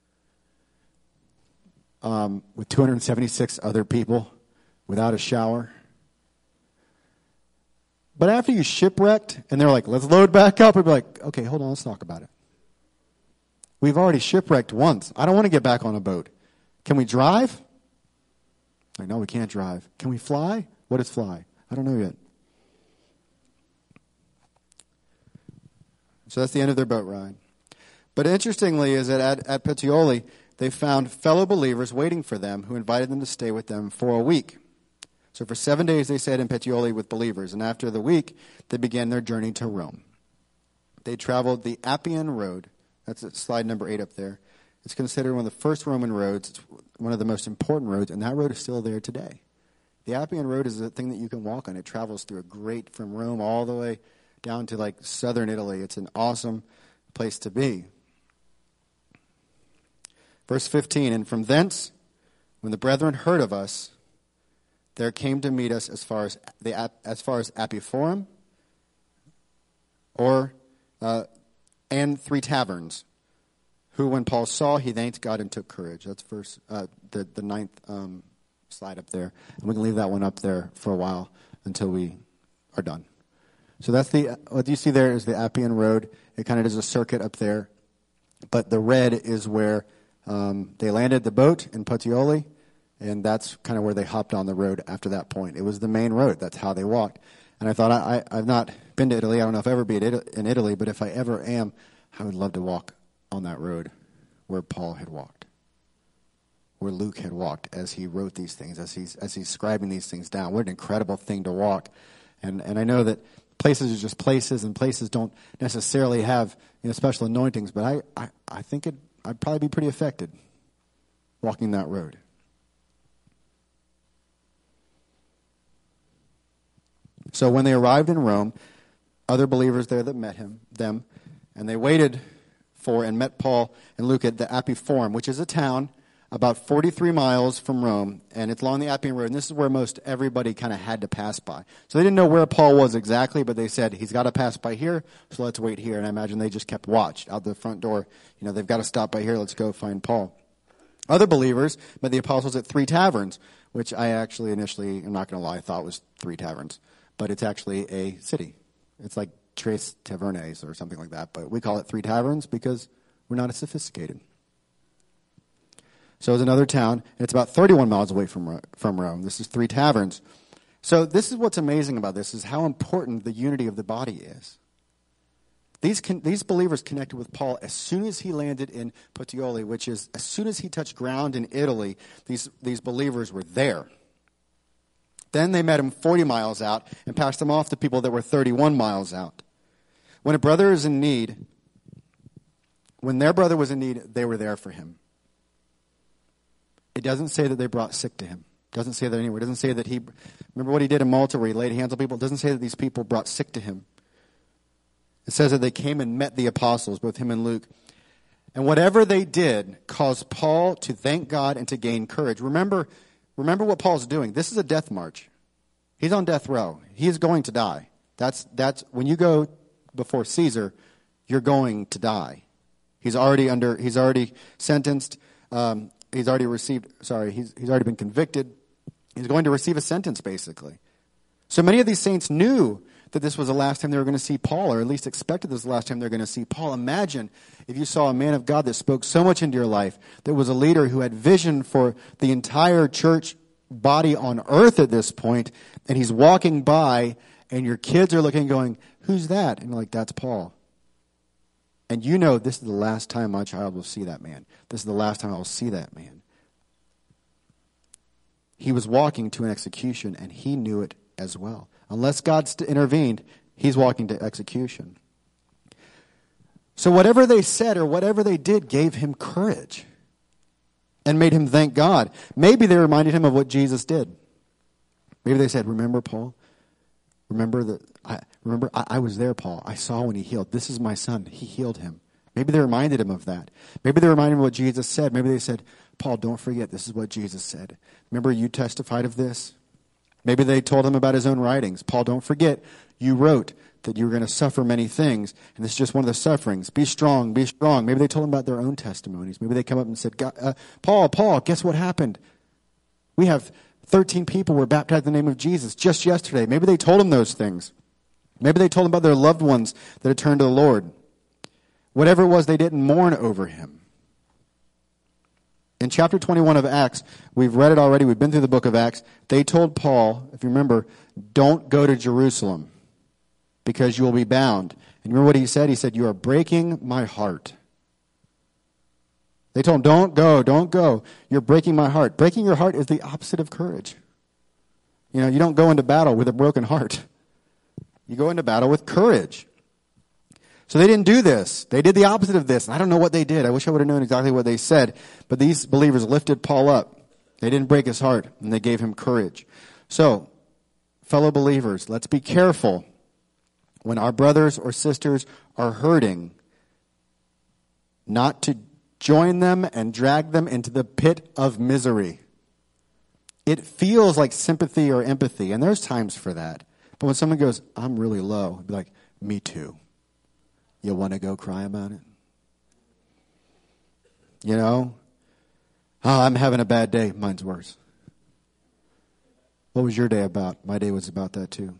with 276 other people without a shower. But after you shipwrecked and they're like, let's load back up, we'd be like, okay, hold on, let's talk about it. We've already shipwrecked once. I don't want to get back on a boat. Can we drive? Like, no, we can't drive. Can we fly? What is fly? I don't know yet. So that's the end of their boat ride. But interestingly is that at Puteoli, they found fellow believers waiting for them who invited them to stay with them for a week. So for 7 days they stayed in Puteoli with believers, and after the week, they began their journey to Rome. They traveled the Appian Road. That's slide number 8 up there. It's considered one of the first Roman roads. It's one of the most important roads, and that road is still there today. The Appian Road is a thing that you can walk on. It travels through from Rome all the way down to like southern Italy. It's an awesome place to be. Verse 15, and from thence, when the brethren heard of us, there came to meet us as far as Appiforum, and 3 taverns, who when Paul saw, he thanked God and took courage. That's verse the 9th slide up there, and we can leave that one up there for a while until we are done. So that's what you see there is the Appian Road. It kind of does a circuit up there, but the red is where they landed the boat in Puteoli, and that's kind of where they hopped on the road after that point. It was the main road. That's how they walked. And I thought, I've not been to Italy. I don't know if I'll ever be in Italy, but if I ever am, I would love to walk on that road where Paul had walked, where Luke had walked as he wrote these things, as he's scribing these things down. What an incredible thing to walk. And I know that places are just places, and places don't necessarily have special anointings, but I think I'd probably be pretty affected walking that road. So when they arrived in Rome, other believers there that met them, and they waited for and met Paul and Luke at the Appiforum, which is a town about 43 miles from Rome, and it's along the Appian Road, and this is where most everybody kind of had to pass by. So they didn't know where Paul was exactly, but they said, he's got to pass by here, so let's wait here. And I imagine they just kept watch out the front door. They've got to stop by here, let's go find Paul. Other believers met the apostles at 3 taverns, which I actually initially, I'm not going to lie, thought was 3 taverns. But it's actually a city. It's like Tres Tavernes or something like that. But we call it 3 taverns because we're not as sophisticated. So it's another town, and it's about 31 miles away from Rome. This is 3 taverns. So this is what's amazing about this, is how important the unity of the body is. These believers connected with Paul as soon as he landed in Puteoli, which is as soon as he touched ground in Italy, these believers were there. Then they met him 40 miles out and passed him off to people that were 31 miles out. When a brother is in need, when their brother was in need, they were there for him. It doesn't say that they brought sick to him. It doesn't say that anywhere. It doesn't say that remember what he did in Malta where he laid hands on people? It doesn't say that these people brought sick to him. It says that they came and met the apostles, both him and Luke. And whatever they did caused Paul to thank God and to gain courage. Remember what Paul's doing. This is a death march. He's on death row. He is going to die. That's when you go before Caesar, you're going to die. He's already sentenced. He's already been convicted. He's going to receive a sentence, basically. So many of these saints knew that this was the last time they were going to see Paul, or at least expected this was the last time they were going to see Paul. Imagine if you saw a man of God that spoke so much into your life, that was a leader who had vision for the entire church body on earth at this point, and he's walking by, and your kids are looking going, who's that? And you're like, that's Paul. And you know this is the last time my child will see that man. This is the last time I will see that man. He was walking to an execution, and he knew it as well. Unless God intervened, he's walking to execution. So whatever they said or whatever they did gave him courage and made him thank God. Maybe they reminded him of what Jesus did. Maybe they said, remember, Paul? Remember I was there, Paul. I saw when he healed. This is my son. He healed him. Maybe they reminded him of that. Maybe they reminded him of what Jesus said. Maybe they said, Paul, don't forget, this is what Jesus said. Remember you testified of this? Maybe they told him about his own writings. Paul, don't forget, you wrote that you were going to suffer many things, and this is just one of the sufferings. Be strong, be strong. Maybe they told him about their own testimonies. Maybe they come up and said, Paul, guess what happened? We have 13 people were baptized in the name of Jesus just yesterday. Maybe they told him those things. Maybe they told him about their loved ones that had turned to the Lord. Whatever it was, they didn't mourn over him. In chapter 21 of Acts, we've read it already. We've been through the book of Acts. They told Paul, if you remember, don't go to Jerusalem because you will be bound. And remember what he said? He said, you are breaking my heart. They told him, don't go. You're breaking my heart. Breaking your heart is the opposite of courage. You don't go into battle with a broken heart. You go into battle with courage. So they didn't do this. They did the opposite of this. And I don't know what they did. I wish I would have known exactly what they said. But these believers lifted Paul up. They didn't break his heart, and they gave him courage. So, fellow believers, let's be careful when our brothers or sisters are hurting, not to join them and drag them into the pit of misery. It feels like sympathy or empathy, and there's times for that. But when someone goes, I'm really low, I'd be like, me too. You want to go cry about it? Oh, I'm having a bad day. Mine's worse. What was your day about? My day was about that too.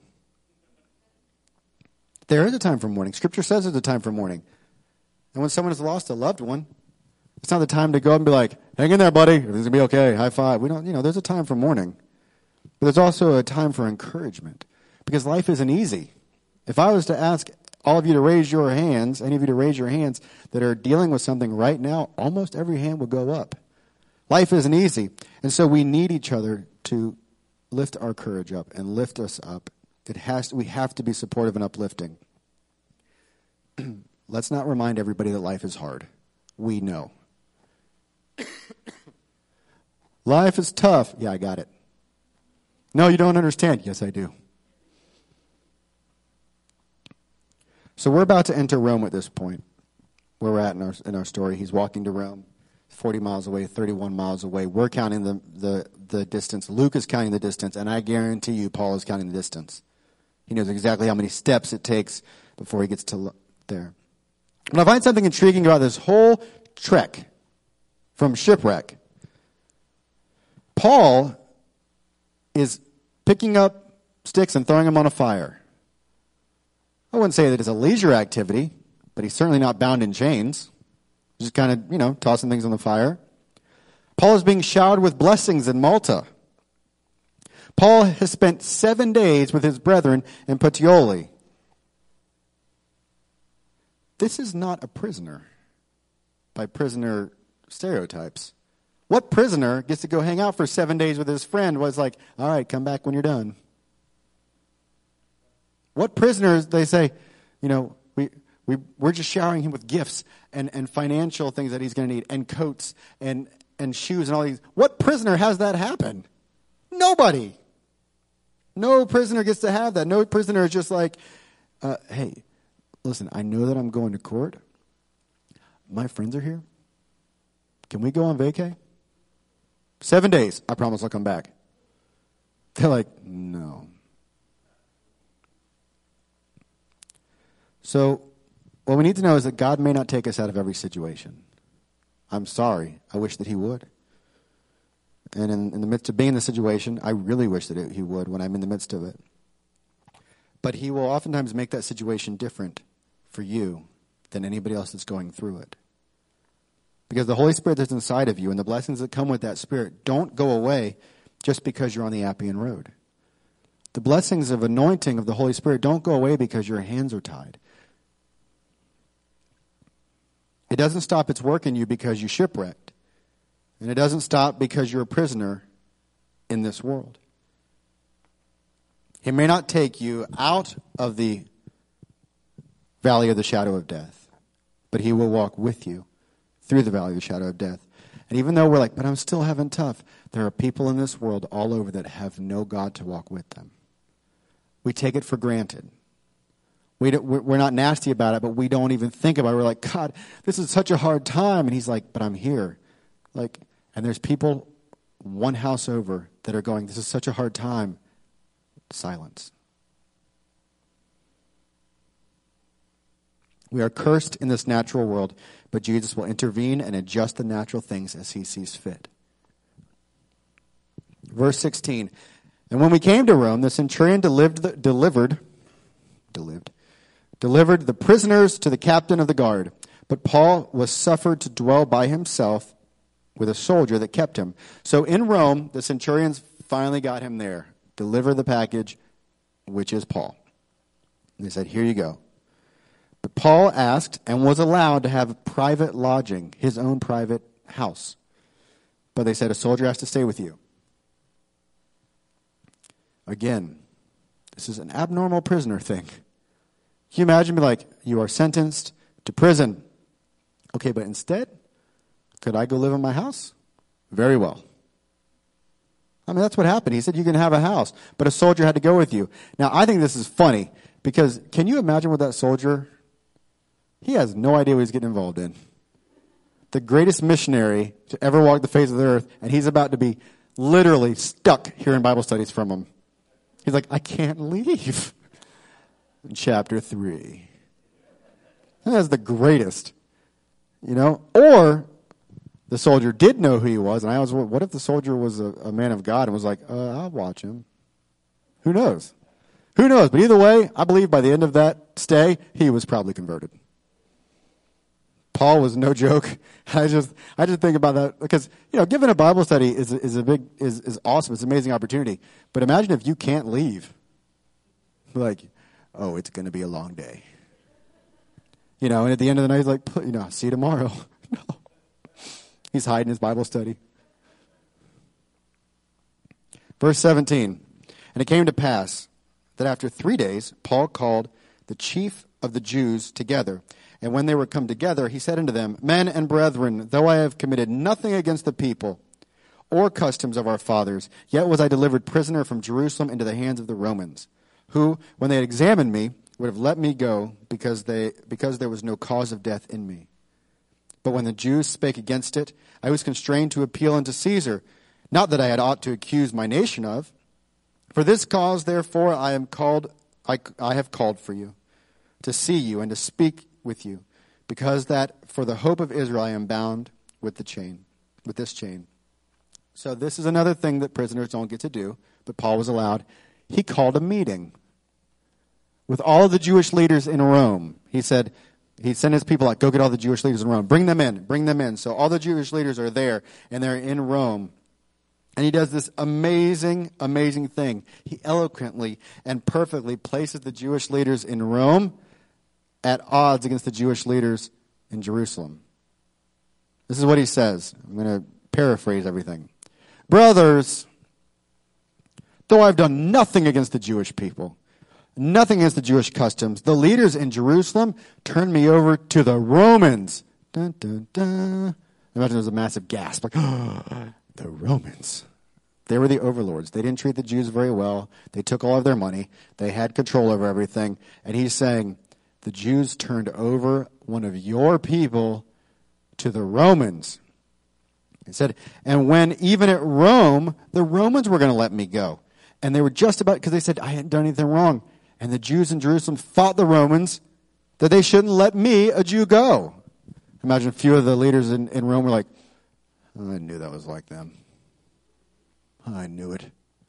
There is a time for mourning. Scripture says there's a time for mourning. And when someone has lost a loved one, it's not the time to go up and be like, hang in there, buddy. Everything's going to be okay. High five. We don't, there's a time for mourning. But there's also a time for encouragement. Because life isn't easy. If I was to ask all of you to raise your hands, any of you to raise your hands that are dealing with something right now, almost every hand will go up. Life isn't easy. And so we need each other to lift our courage up and lift us up. We have to be supportive and uplifting. Let's not remind everybody that life is hard. We know. Life is tough. Yeah, I got it. No, you don't understand. Yes, I do. So we're about to enter Rome at this point, where we're at in our story. He's walking to Rome, 40 miles away, 31 miles away. We're counting the distance. Luke is counting the distance, and I guarantee you Paul is counting the distance. He knows exactly how many steps it takes before he gets to there. And I find something intriguing about this whole trek from shipwreck. Paul is picking up sticks and throwing them on a fire. I wouldn't say that it's a leisure activity, but he's certainly not bound in chains. Just kind of, tossing things on the fire. Paul is being showered with blessings in Malta. Paul has spent 7 days with his brethren in Puteoli. this is not a prisoner by prisoner stereotypes. What prisoner gets to go hang out for 7 days with his friend was like, all right, come back when you're done? What prisoners, they say, we're just showering him with gifts and financial things that he's going to need, and coats and shoes and all these. What prisoner has that happen? Nobody. No prisoner gets to have that. No prisoner is just like, hey, listen, I know that I'm going to court. My friends are here. Can we go on vacay? 7 days. I promise I'll come back. They're like, no. So what we need to know is that God may not take us out of every situation. I'm sorry. I wish that he would. And in the midst of being in the situation, I really wish that he would when I'm in the midst of it. But he will oftentimes make that situation different for you than anybody else that's going through it. Because the Holy Spirit that's inside of you and the blessings that come with that Spirit don't go away just because you're on the Appian Road. The blessings of anointing of the Holy Spirit don't go away because your hands are tied. It doesn't stop its work in you because you shipwrecked. And it doesn't stop because you're a prisoner in this world. He may not take you out of the valley of the shadow of death, but he will walk with you through the valley of the shadow of death. And even though we're like, but I'm still having tough, there are people in this world all over that have no God to walk with them. We take it for granted. We're not nasty about it, but we don't even think about it. We're like, God, this is such a hard time. And he's like, but I'm here. And there's people one house over that are going, this is such a hard time. Silence. We are cursed in this natural world, but Jesus will intervene and adjust the natural things as he sees fit. Verse 16. And when we came to Rome, the centurion delivered the prisoners to the captain of the guard. But Paul was suffered to dwell by himself with a soldier that kept him. So in Rome, the centurions finally got him there. Deliver the package, which is Paul. And they said, here you go. But Paul asked and was allowed to have private lodging, his own private house. But they said, a soldier has to stay with you. Again, this is an abnormal prisoner thing. Can you imagine being like, you are sentenced to prison. Okay, but instead, could I go live in my house? Very well. I mean, that's what happened. He said you can have a house, but a soldier had to go with you. Now, I think this is funny because can you imagine what that soldier, he has no idea what he's getting involved in. The greatest missionary to ever walk the face of the earth, and he's about to be literally stuck hearing Bible studies from him. He's like, I can't leave. In chapter 3. That's the greatest. Or the soldier did know who he was, and I was, what if the soldier was a man of God and was like, I'll watch him. Who knows? Who knows? But either way, I believe by the end of that stay, he was probably converted. Paul was no joke. I just think about that because, giving a Bible study is awesome. It's an amazing opportunity. But imagine if you can't leave. Like, oh, it's going to be a long day. And at the end of the night, he's like, see you tomorrow. No. He's hiding his Bible study. Verse 17. And it came to pass that after 3 days, Paul called the chief of the Jews together. And when they were come together, he said unto them, Men and brethren, though I have committed nothing against the people or customs of our fathers, yet was I delivered prisoner from Jerusalem into the hands of the Romans, who, when they had examined me, would have let me go because there was no cause of death in me. But when the Jews spake against it, I was constrained to appeal unto Caesar, not that I had aught to accuse my nation of. For this cause, therefore, I have called for you, to see you and to speak with you, because that for the hope of Israel I am bound with this chain. So this is another thing that prisoners don't get to do, but Paul was allowed. He called a meeting with all of the Jewish leaders in Rome. He said, he sent his people out, go get all the Jewish leaders in Rome. Bring them in. So all the Jewish leaders are there, and they're in Rome. And he does this amazing, amazing thing. He eloquently and perfectly places the Jewish leaders in Rome at odds against the Jewish leaders in Jerusalem. This is what he says. I'm going to paraphrase everything. Brothers, though I've done nothing against the Jewish people, nothing against the Jewish customs, the leaders in Jerusalem turned me over to the Romans. Dun, dun, dun. Imagine there's a massive gasp, like, the Romans. They were the overlords. They didn't treat the Jews very well. They took all of their money. They had control over everything. And he's saying, the Jews turned over one of your people to the Romans. He said, and when even at Rome, the Romans were going to let me go. And they were just about, because they said, I hadn't done anything wrong. And the Jews in Jerusalem fought the Romans that they shouldn't let me, a Jew, go. Imagine a few of the leaders in Rome were like, oh, I knew that was like them. I knew it.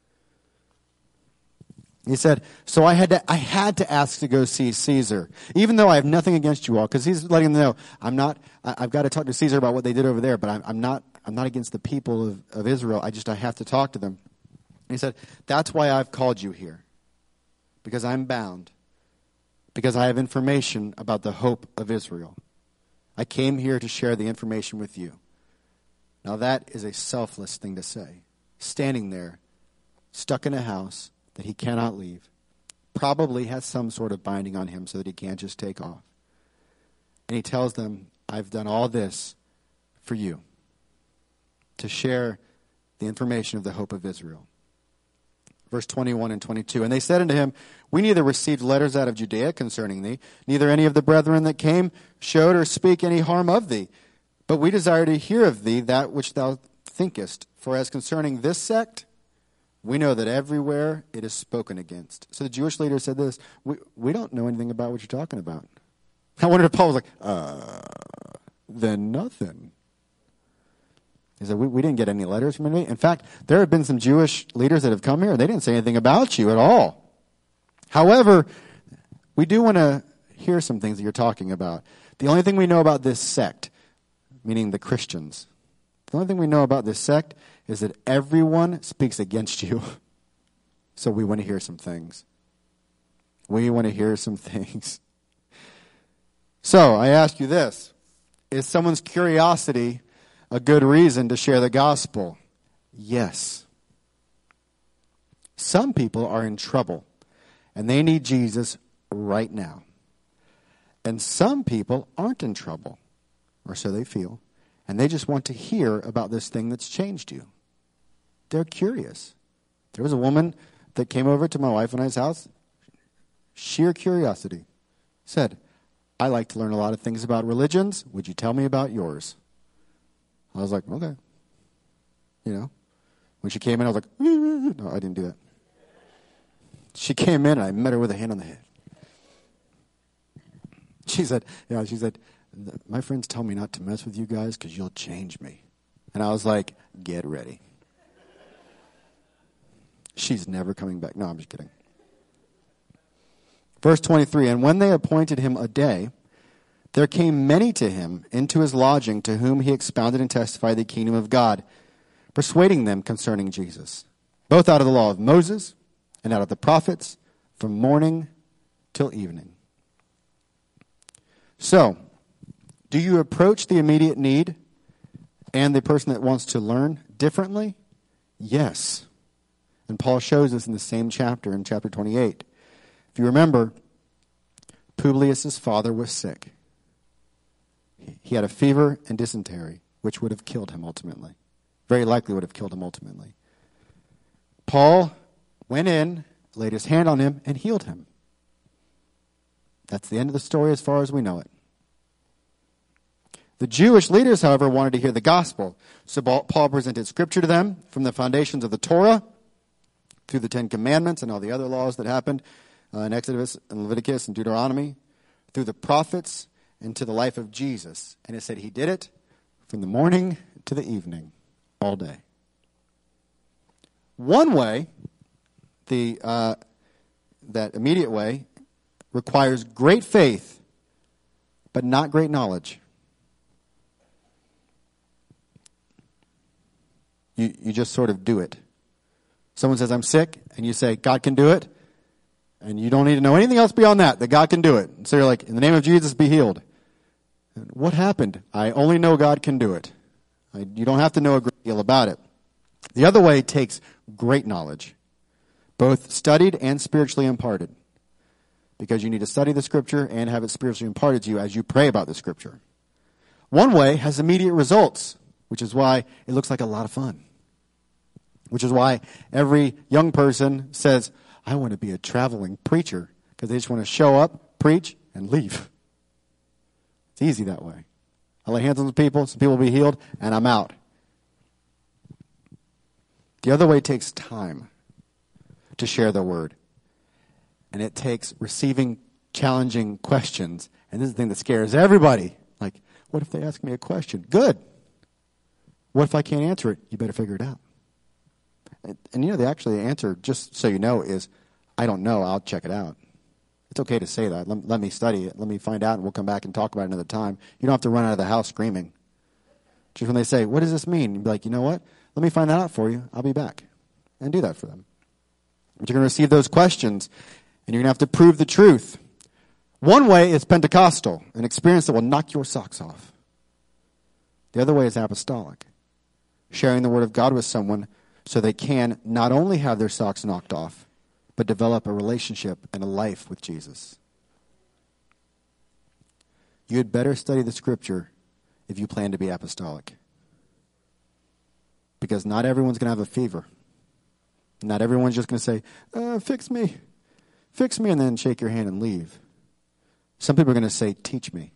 He said, so I had to ask to go see Caesar, even though I have nothing against you all, because he's letting them know, I've got to talk to Caesar about what they did over there, but I'm not against the people of Israel. I have to talk to them. And he said, that's why I've called you here, because I'm bound, because I have information about the hope of Israel. I came here to share the information with you. Now that is a selfless thing to say. Standing there, stuck in a house that he cannot leave, probably has some sort of binding on him so that he can't just take off. And he tells them, I've done all this for you, to share the information of the hope of Israel. Verse 21 and 22, and they said unto him, we neither received letters out of Judea concerning thee, neither any of the brethren that came showed or speak any harm of thee. But we desire to hear of thee that which thou thinkest. For as concerning this sect, we know that everywhere it is spoken against. So the Jewish leader said this, we don't know anything about what you're talking about. I wondered if Paul was like, then nothing. He said, we didn't get any letters from anybody. In fact, there have been some Jewish leaders that have come here, and they didn't say anything about you at all. However, we do want to hear some things that you're talking about. The only thing we know about this sect, meaning the Christians, the only thing we know about this sect is that everyone speaks against you. So we want to hear some things. We want to hear some things. So I ask you this. Is someone's curiosity a good reason to share the gospel? Yes. Some people are in trouble, and they need Jesus right now. And some people aren't in trouble, or so they feel, and they just want to hear about this thing that's changed you. They're curious. There was a woman that came over to my wife and I's house, sheer curiosity, said, I like to learn a lot of things about religions. Would you tell me about yours? I was like, okay. You know, when she came in, I was like, no, I didn't do that. She came in, and I met her with a hand on the head. She said, my friends tell me not to mess with you guys because you'll change me. And I was like, get ready. She's never coming back. No, I'm just kidding. Verse 23, and when they appointed him a day, there came many to him into his lodging, to whom he expounded and testified the kingdom of God, persuading them concerning Jesus, both out of the law of Moses and out of the prophets, from morning till evening. So, do you approach the immediate need and the person that wants to learn differently? Yes. And Paul shows us in the same chapter, in chapter 28. If you remember, Publius' father was sick. He had a fever and dysentery, which would have killed him ultimately. Very likely would have killed him ultimately. Paul went in, laid his hand on him, and healed him. That's the end of the story as far as we know it. The Jewish leaders, however, wanted to hear the gospel. So Paul presented scripture to them from the foundations of the Torah, through the Ten Commandments and all the other laws that happened in Exodus and Leviticus and Deuteronomy, through the prophets, and to the life of Jesus. And it said he did it from the morning to the evening, all day. One way, that immediate way, requires great faith, but not great knowledge. You just sort of do it. Someone says, I'm sick, and you say, God can do it. And you don't need to know anything else beyond that God can do it. And so you're like, in the name of Jesus, be healed. And what happened? I only know God can do it. You don't have to know a great deal about it. The other way takes great knowledge, both studied and spiritually imparted, because you need to study the Scripture and have it spiritually imparted to you as you pray about the Scripture. One way has immediate results, which is why it looks like a lot of fun, which is why every young person says, I want to be a traveling preacher, because they just want to show up, preach, and leave. It's easy that way. I lay hands on some people will be healed, and I'm out. The other way takes time to share the word. And it takes receiving challenging questions. And this is the thing that scares everybody. Like, what if they ask me a question? Good. What if I can't answer it? You better figure it out. And the actually answer, just so you know, is, I don't know, I'll check it out. It's okay to say that. Let me study it. Let me find out, and we'll come back and talk about it another time. You don't have to run out of the house screaming. Just when they say, what does this mean? You'd be like, you know what? Let me find that out for you. I'll be back. And do that for them. But you're going to receive those questions, and you're going to have to prove the truth. One way is Pentecostal, an experience that will knock your socks off. The other way is apostolic, sharing the word of God with someone so they can not only have their socks knocked off, but develop a relationship and a life with Jesus. You had better study the Scripture if you plan to be apostolic. Because not everyone's going to have a fever. Not everyone's just going to say, fix me, and then shake your hand and leave. Some people are going to say, teach me.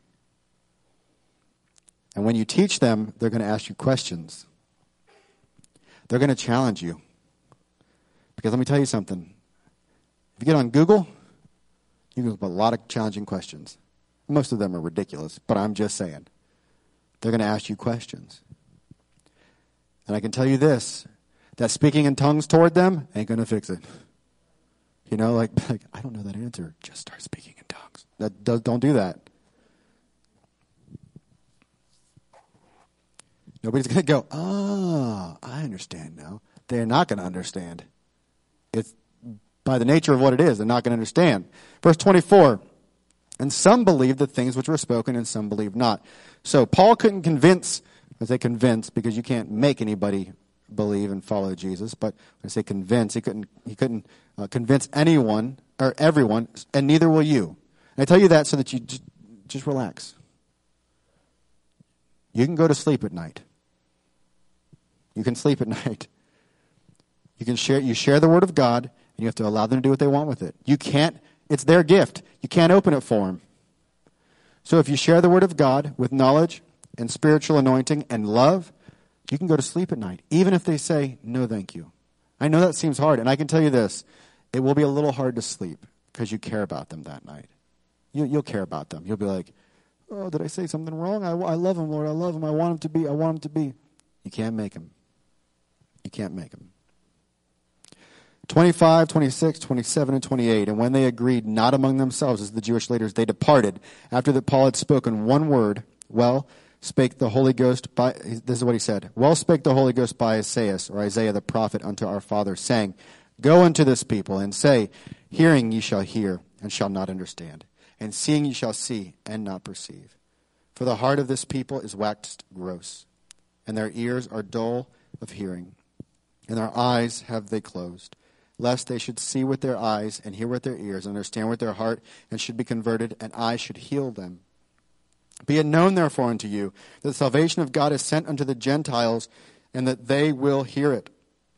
And when you teach them, they're going to ask you questions. They're going to challenge you. Because let me tell you something. If you get on Google, you can get a lot of challenging questions. Most of them are ridiculous, but I'm just saying. They're going to ask you questions. And I can tell you this, that speaking in tongues toward them ain't going to fix it. Like, I don't know that answer. Just start speaking in tongues. Don't do that. Nobody's going to go, I understand now. They're not going to understand. It's by the nature of what it is. They're not going to understand. Verse 24, and some believed the things which were spoken, and some believed not. So Paul couldn't convince, I say convince because you can't make anybody believe and follow Jesus, but when I say convince, he couldn't convince anyone or everyone, and neither will you. And I tell you that so that you just relax. You can go to sleep at night. You can sleep at night. You share the word of God, and you have to allow them to do what they want with it. You can't, it's their gift. You can't open it for them. So if you share the word of God with knowledge and spiritual anointing and love, you can go to sleep at night, even if they say, no, thank you. I know that seems hard, and I can tell you this, it will be a little hard to sleep because you care about them that night. You'll care about them. You'll be like, oh, did I say something wrong? I love him, Lord. I love him. I want him to be. You can't make him. You can't make him. 25, 26, 27, and 28. And when they agreed not among themselves as the Jewish leaders, they departed. After that Paul had spoken one word, spake the Holy Ghost by, this is what he said, well spake the Holy Ghost by Isaiah the prophet unto our father, saying, go unto this people, and say, hearing ye shall hear, and shall not understand, and seeing ye shall see, and not perceive. For the heart of this people is waxed gross, and their ears are dull of hearing, and their eyes have they closed, lest they should see with their eyes, and hear with their ears, and understand with their heart, and should be converted, and I should heal them. Be it known therefore unto you, that the salvation of God is sent unto the Gentiles, and that they will hear it.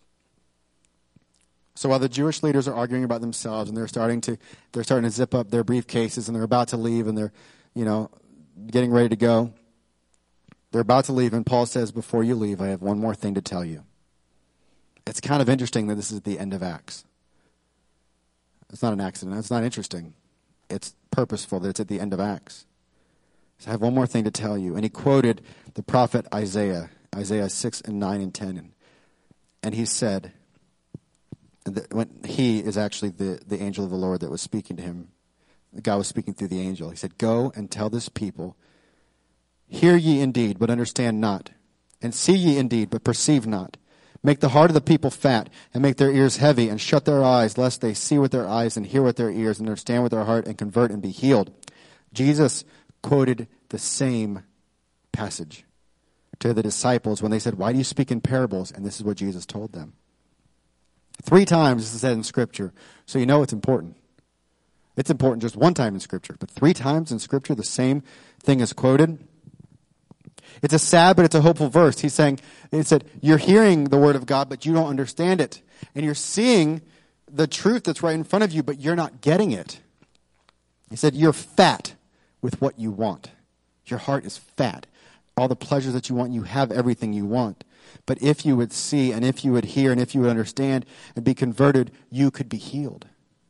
So while the Jewish leaders are arguing about themselves, and they're starting to zip up their briefcases, and they're about to leave, and they're, getting ready to go. They're about to leave, and Paul says, before you leave, I have one more thing to tell you. It's kind of interesting that this is the end of Acts. It's not an accident. It's not interesting. It's purposeful that it's at the end of Acts. So I have one more thing to tell you. And he quoted the prophet Isaiah 6 and 9 and 10. And he said, when he is actually the angel of the Lord that was speaking to him. God was speaking through the angel. He said, go and tell this people, hear ye indeed, but understand not. And see ye indeed, but perceive not. Make the heart of the people fat, and make their ears heavy, and shut their eyes, lest they see with their eyes and hear with their ears, and understand with their heart, and convert and be healed. Jesus quoted the same passage to the disciples when they said, why do you speak in parables? And this is what Jesus told them. 3 times this is said in Scripture, so you know it's important. It's important just 1 time in Scripture, but 3 times in Scripture the same thing is quoted. It's a sad, but it's a hopeful verse. He said, you're hearing the word of God, but you don't understand it. And you're seeing the truth that's right in front of you, but you're not getting it. He said, you're fat with what you want. Your heart is fat. All the pleasures that you want, you have everything you want. But if you would see, and if you would hear, and if you would understand and be converted, you could be healed.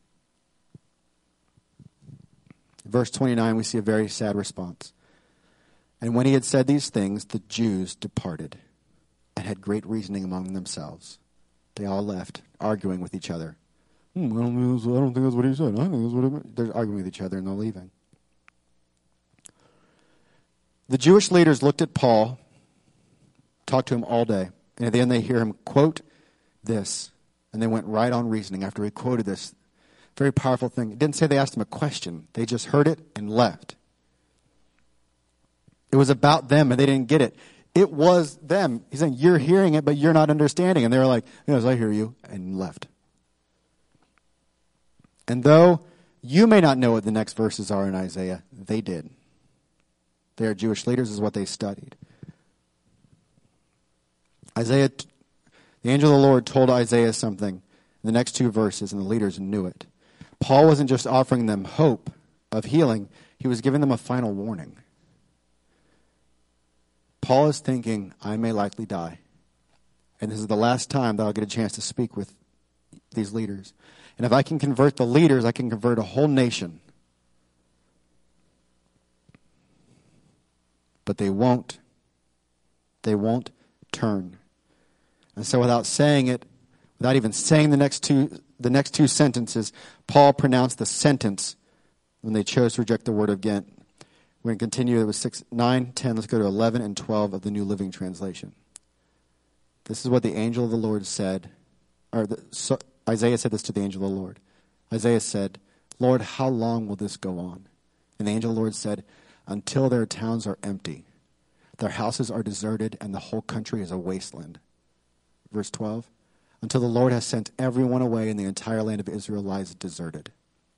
Verse 29, we see a very sad response. And when he had said these things, the Jews departed and had great reasoning among themselves. They all left, arguing with each other. I don't think that's what he said. I think that's what it meant. They're arguing with each other and they're leaving. The Jewish leaders looked at Paul, talked to him all day, and at the end they hear him quote this, and they went right on reasoning after he quoted this very powerful thing. It didn't say they asked him a question. They just heard it and left. It was about them, and they didn't get it. It was them. He's saying, you're hearing it, but you're not understanding. And they were like, yes, I hear you, and left. And though you may not know what the next verses are in Isaiah, they did. They are Jewish leaders, is what they studied. The angel of the Lord told Isaiah something in the next 2 verses, and the leaders knew it. Paul wasn't just offering them hope of healing. He was giving them a final warning. Paul is thinking, I may likely die. And this is the last time that I'll get a chance to speak with these leaders. And if I can convert the leaders, I can convert a whole nation. But they won't. They won't turn. And so without saying it, without even saying the next two sentences, Paul pronounced the sentence when they chose to reject the word again. We're going to continue. It was 6, 9, 10. Let's go to 11 and 12 of the New Living Translation. This is what the angel of the Lord said. Isaiah said this to the angel of the Lord. Isaiah said, Lord, how long will this go on? And the angel of the Lord said, until their towns are empty, their houses are deserted, and the whole country is a wasteland. Verse 12, until the Lord has sent everyone away and the entire land of Israel lies deserted.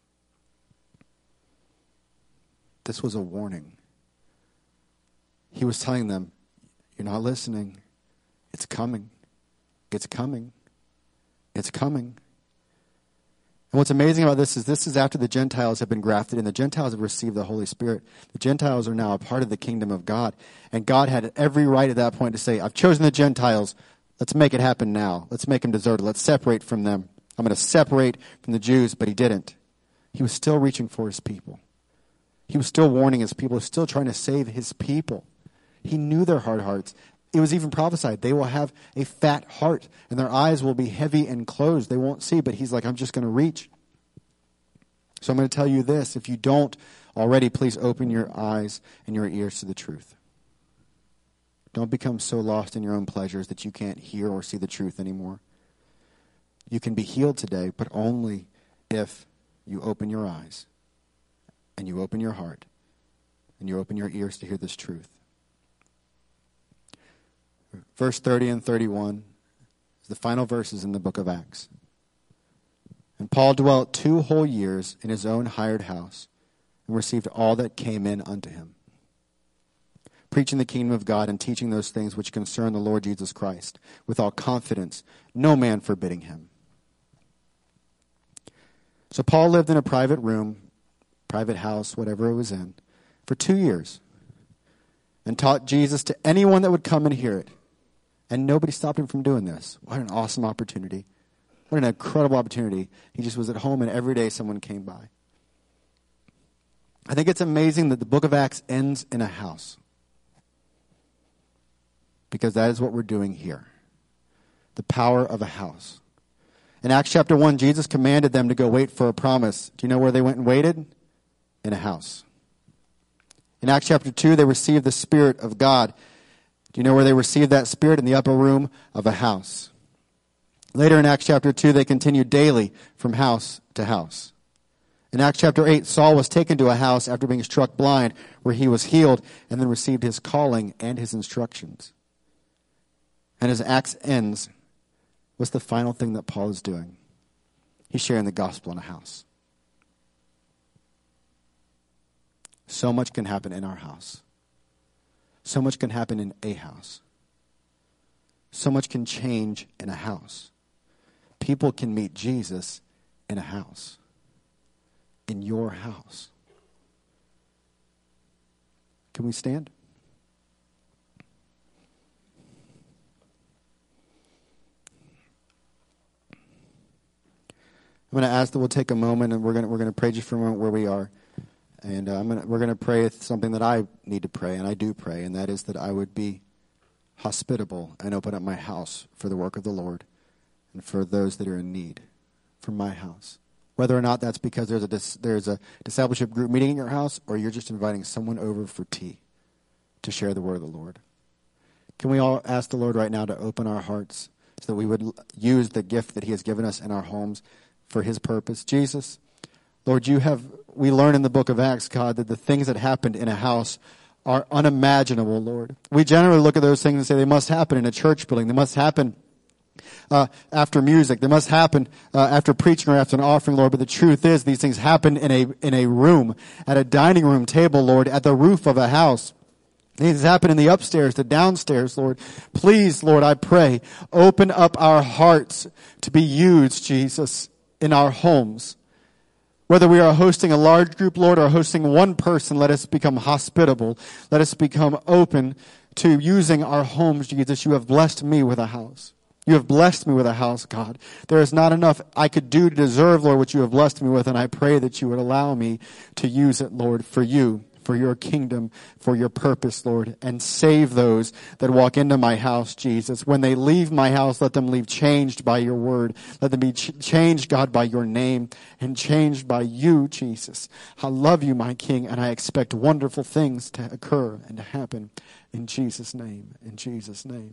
This was a warning. He was telling them, you're not listening. It's coming. It's coming. It's coming. And what's amazing about this is after the Gentiles have been grafted in. The Gentiles have received the Holy Spirit. The Gentiles are now a part of the kingdom of God. And God had every right at that point to say, I've chosen the Gentiles. Let's make it happen now. Let's make them deserted. Let's separate from them. I'm going to separate from the Jews, but he didn't. He was still reaching for his people. He was still warning his people. He was still trying to save his people. He knew their hard hearts. It was even prophesied. They will have a fat heart, and their eyes will be heavy and closed. They won't see, but he's like, I'm just going to reach. So I'm going to tell you this. If you don't already, please open your eyes and your ears to the truth. Don't become so lost in your own pleasures that you can't hear or see the truth anymore. You can be healed today, but only if you open your eyes and you open your heart and you open your ears to hear this truth. Verse 30 and 31 is the final verses in the book of Acts. And Paul dwelt 2 whole years in his own hired house and received all that came in unto him, preaching the kingdom of God and teaching those things which concern the Lord Jesus Christ with all confidence, no man forbidding him. So Paul lived in a private room, private house, whatever it was in, for 2 years and taught Jesus to anyone that would come and hear it. And nobody stopped him from doing this. What an awesome opportunity. What an incredible opportunity. He just was at home and every day someone came by. I think it's amazing that the book of Acts ends in a house. Because that is what we're doing here. The power of a house. In Acts chapter 1, Jesus commanded them to go wait for a promise. Do you know where they went and waited? In a house. In Acts chapter 2, they received the Spirit of God. Do you know where they received that Spirit? In the upper room of a house. Later in Acts chapter 2, they continued daily from house to house. In Acts chapter 8, Saul was taken to a house after being struck blind, where he was healed and then received his calling and his instructions. And as Acts ends, what's the final thing that Paul is doing? He's sharing the gospel in a house. So much can happen in our house. So much can happen in a house. So much can change in a house. People can meet Jesus in a house. In your house. Can we stand? I'm going to ask that we'll take a moment and we're going to pray just for a moment where we are. And we're going to pray something that I need to pray, and I do pray, and that is that I would be hospitable and open up my house for the work of the Lord and for those that are in need, for my house. Whether or not that's because there's a discipleship group meeting in your house, or you're just inviting someone over for tea to share the word of the Lord. Can we all ask the Lord right now to open our hearts so that we would use the gift that he has given us in our homes for his purpose? Jesus, Lord, we learn in the book of Acts, God, that the things that happened in a house are unimaginable, Lord. We generally look at those things and say they must happen in a church building. They must happen after music. They must happen after preaching or after an offering, Lord. But the truth is, these things happen in a room, at a dining room table, Lord, at the roof of a house. These happen in the upstairs, the downstairs, Lord. Please, Lord, I pray, open up our hearts to be used, Jesus, in our homes. Whether we are hosting a large group, Lord, or hosting one person, let us become hospitable. Let us become open to using our homes, Jesus. You have blessed me with a house. You have blessed me with a house, God. There is not enough I could do to deserve, Lord, what you have blessed me with, and I pray that you would allow me to use it, Lord, for you, for your kingdom, for your purpose, Lord, and save those that walk into my house, Jesus. When they leave my house, let them leave changed by your word. Let them be changed, God, by your name and changed by you, Jesus. I love you, my King, and I expect wonderful things to occur and to happen in Jesus' name, in Jesus' name.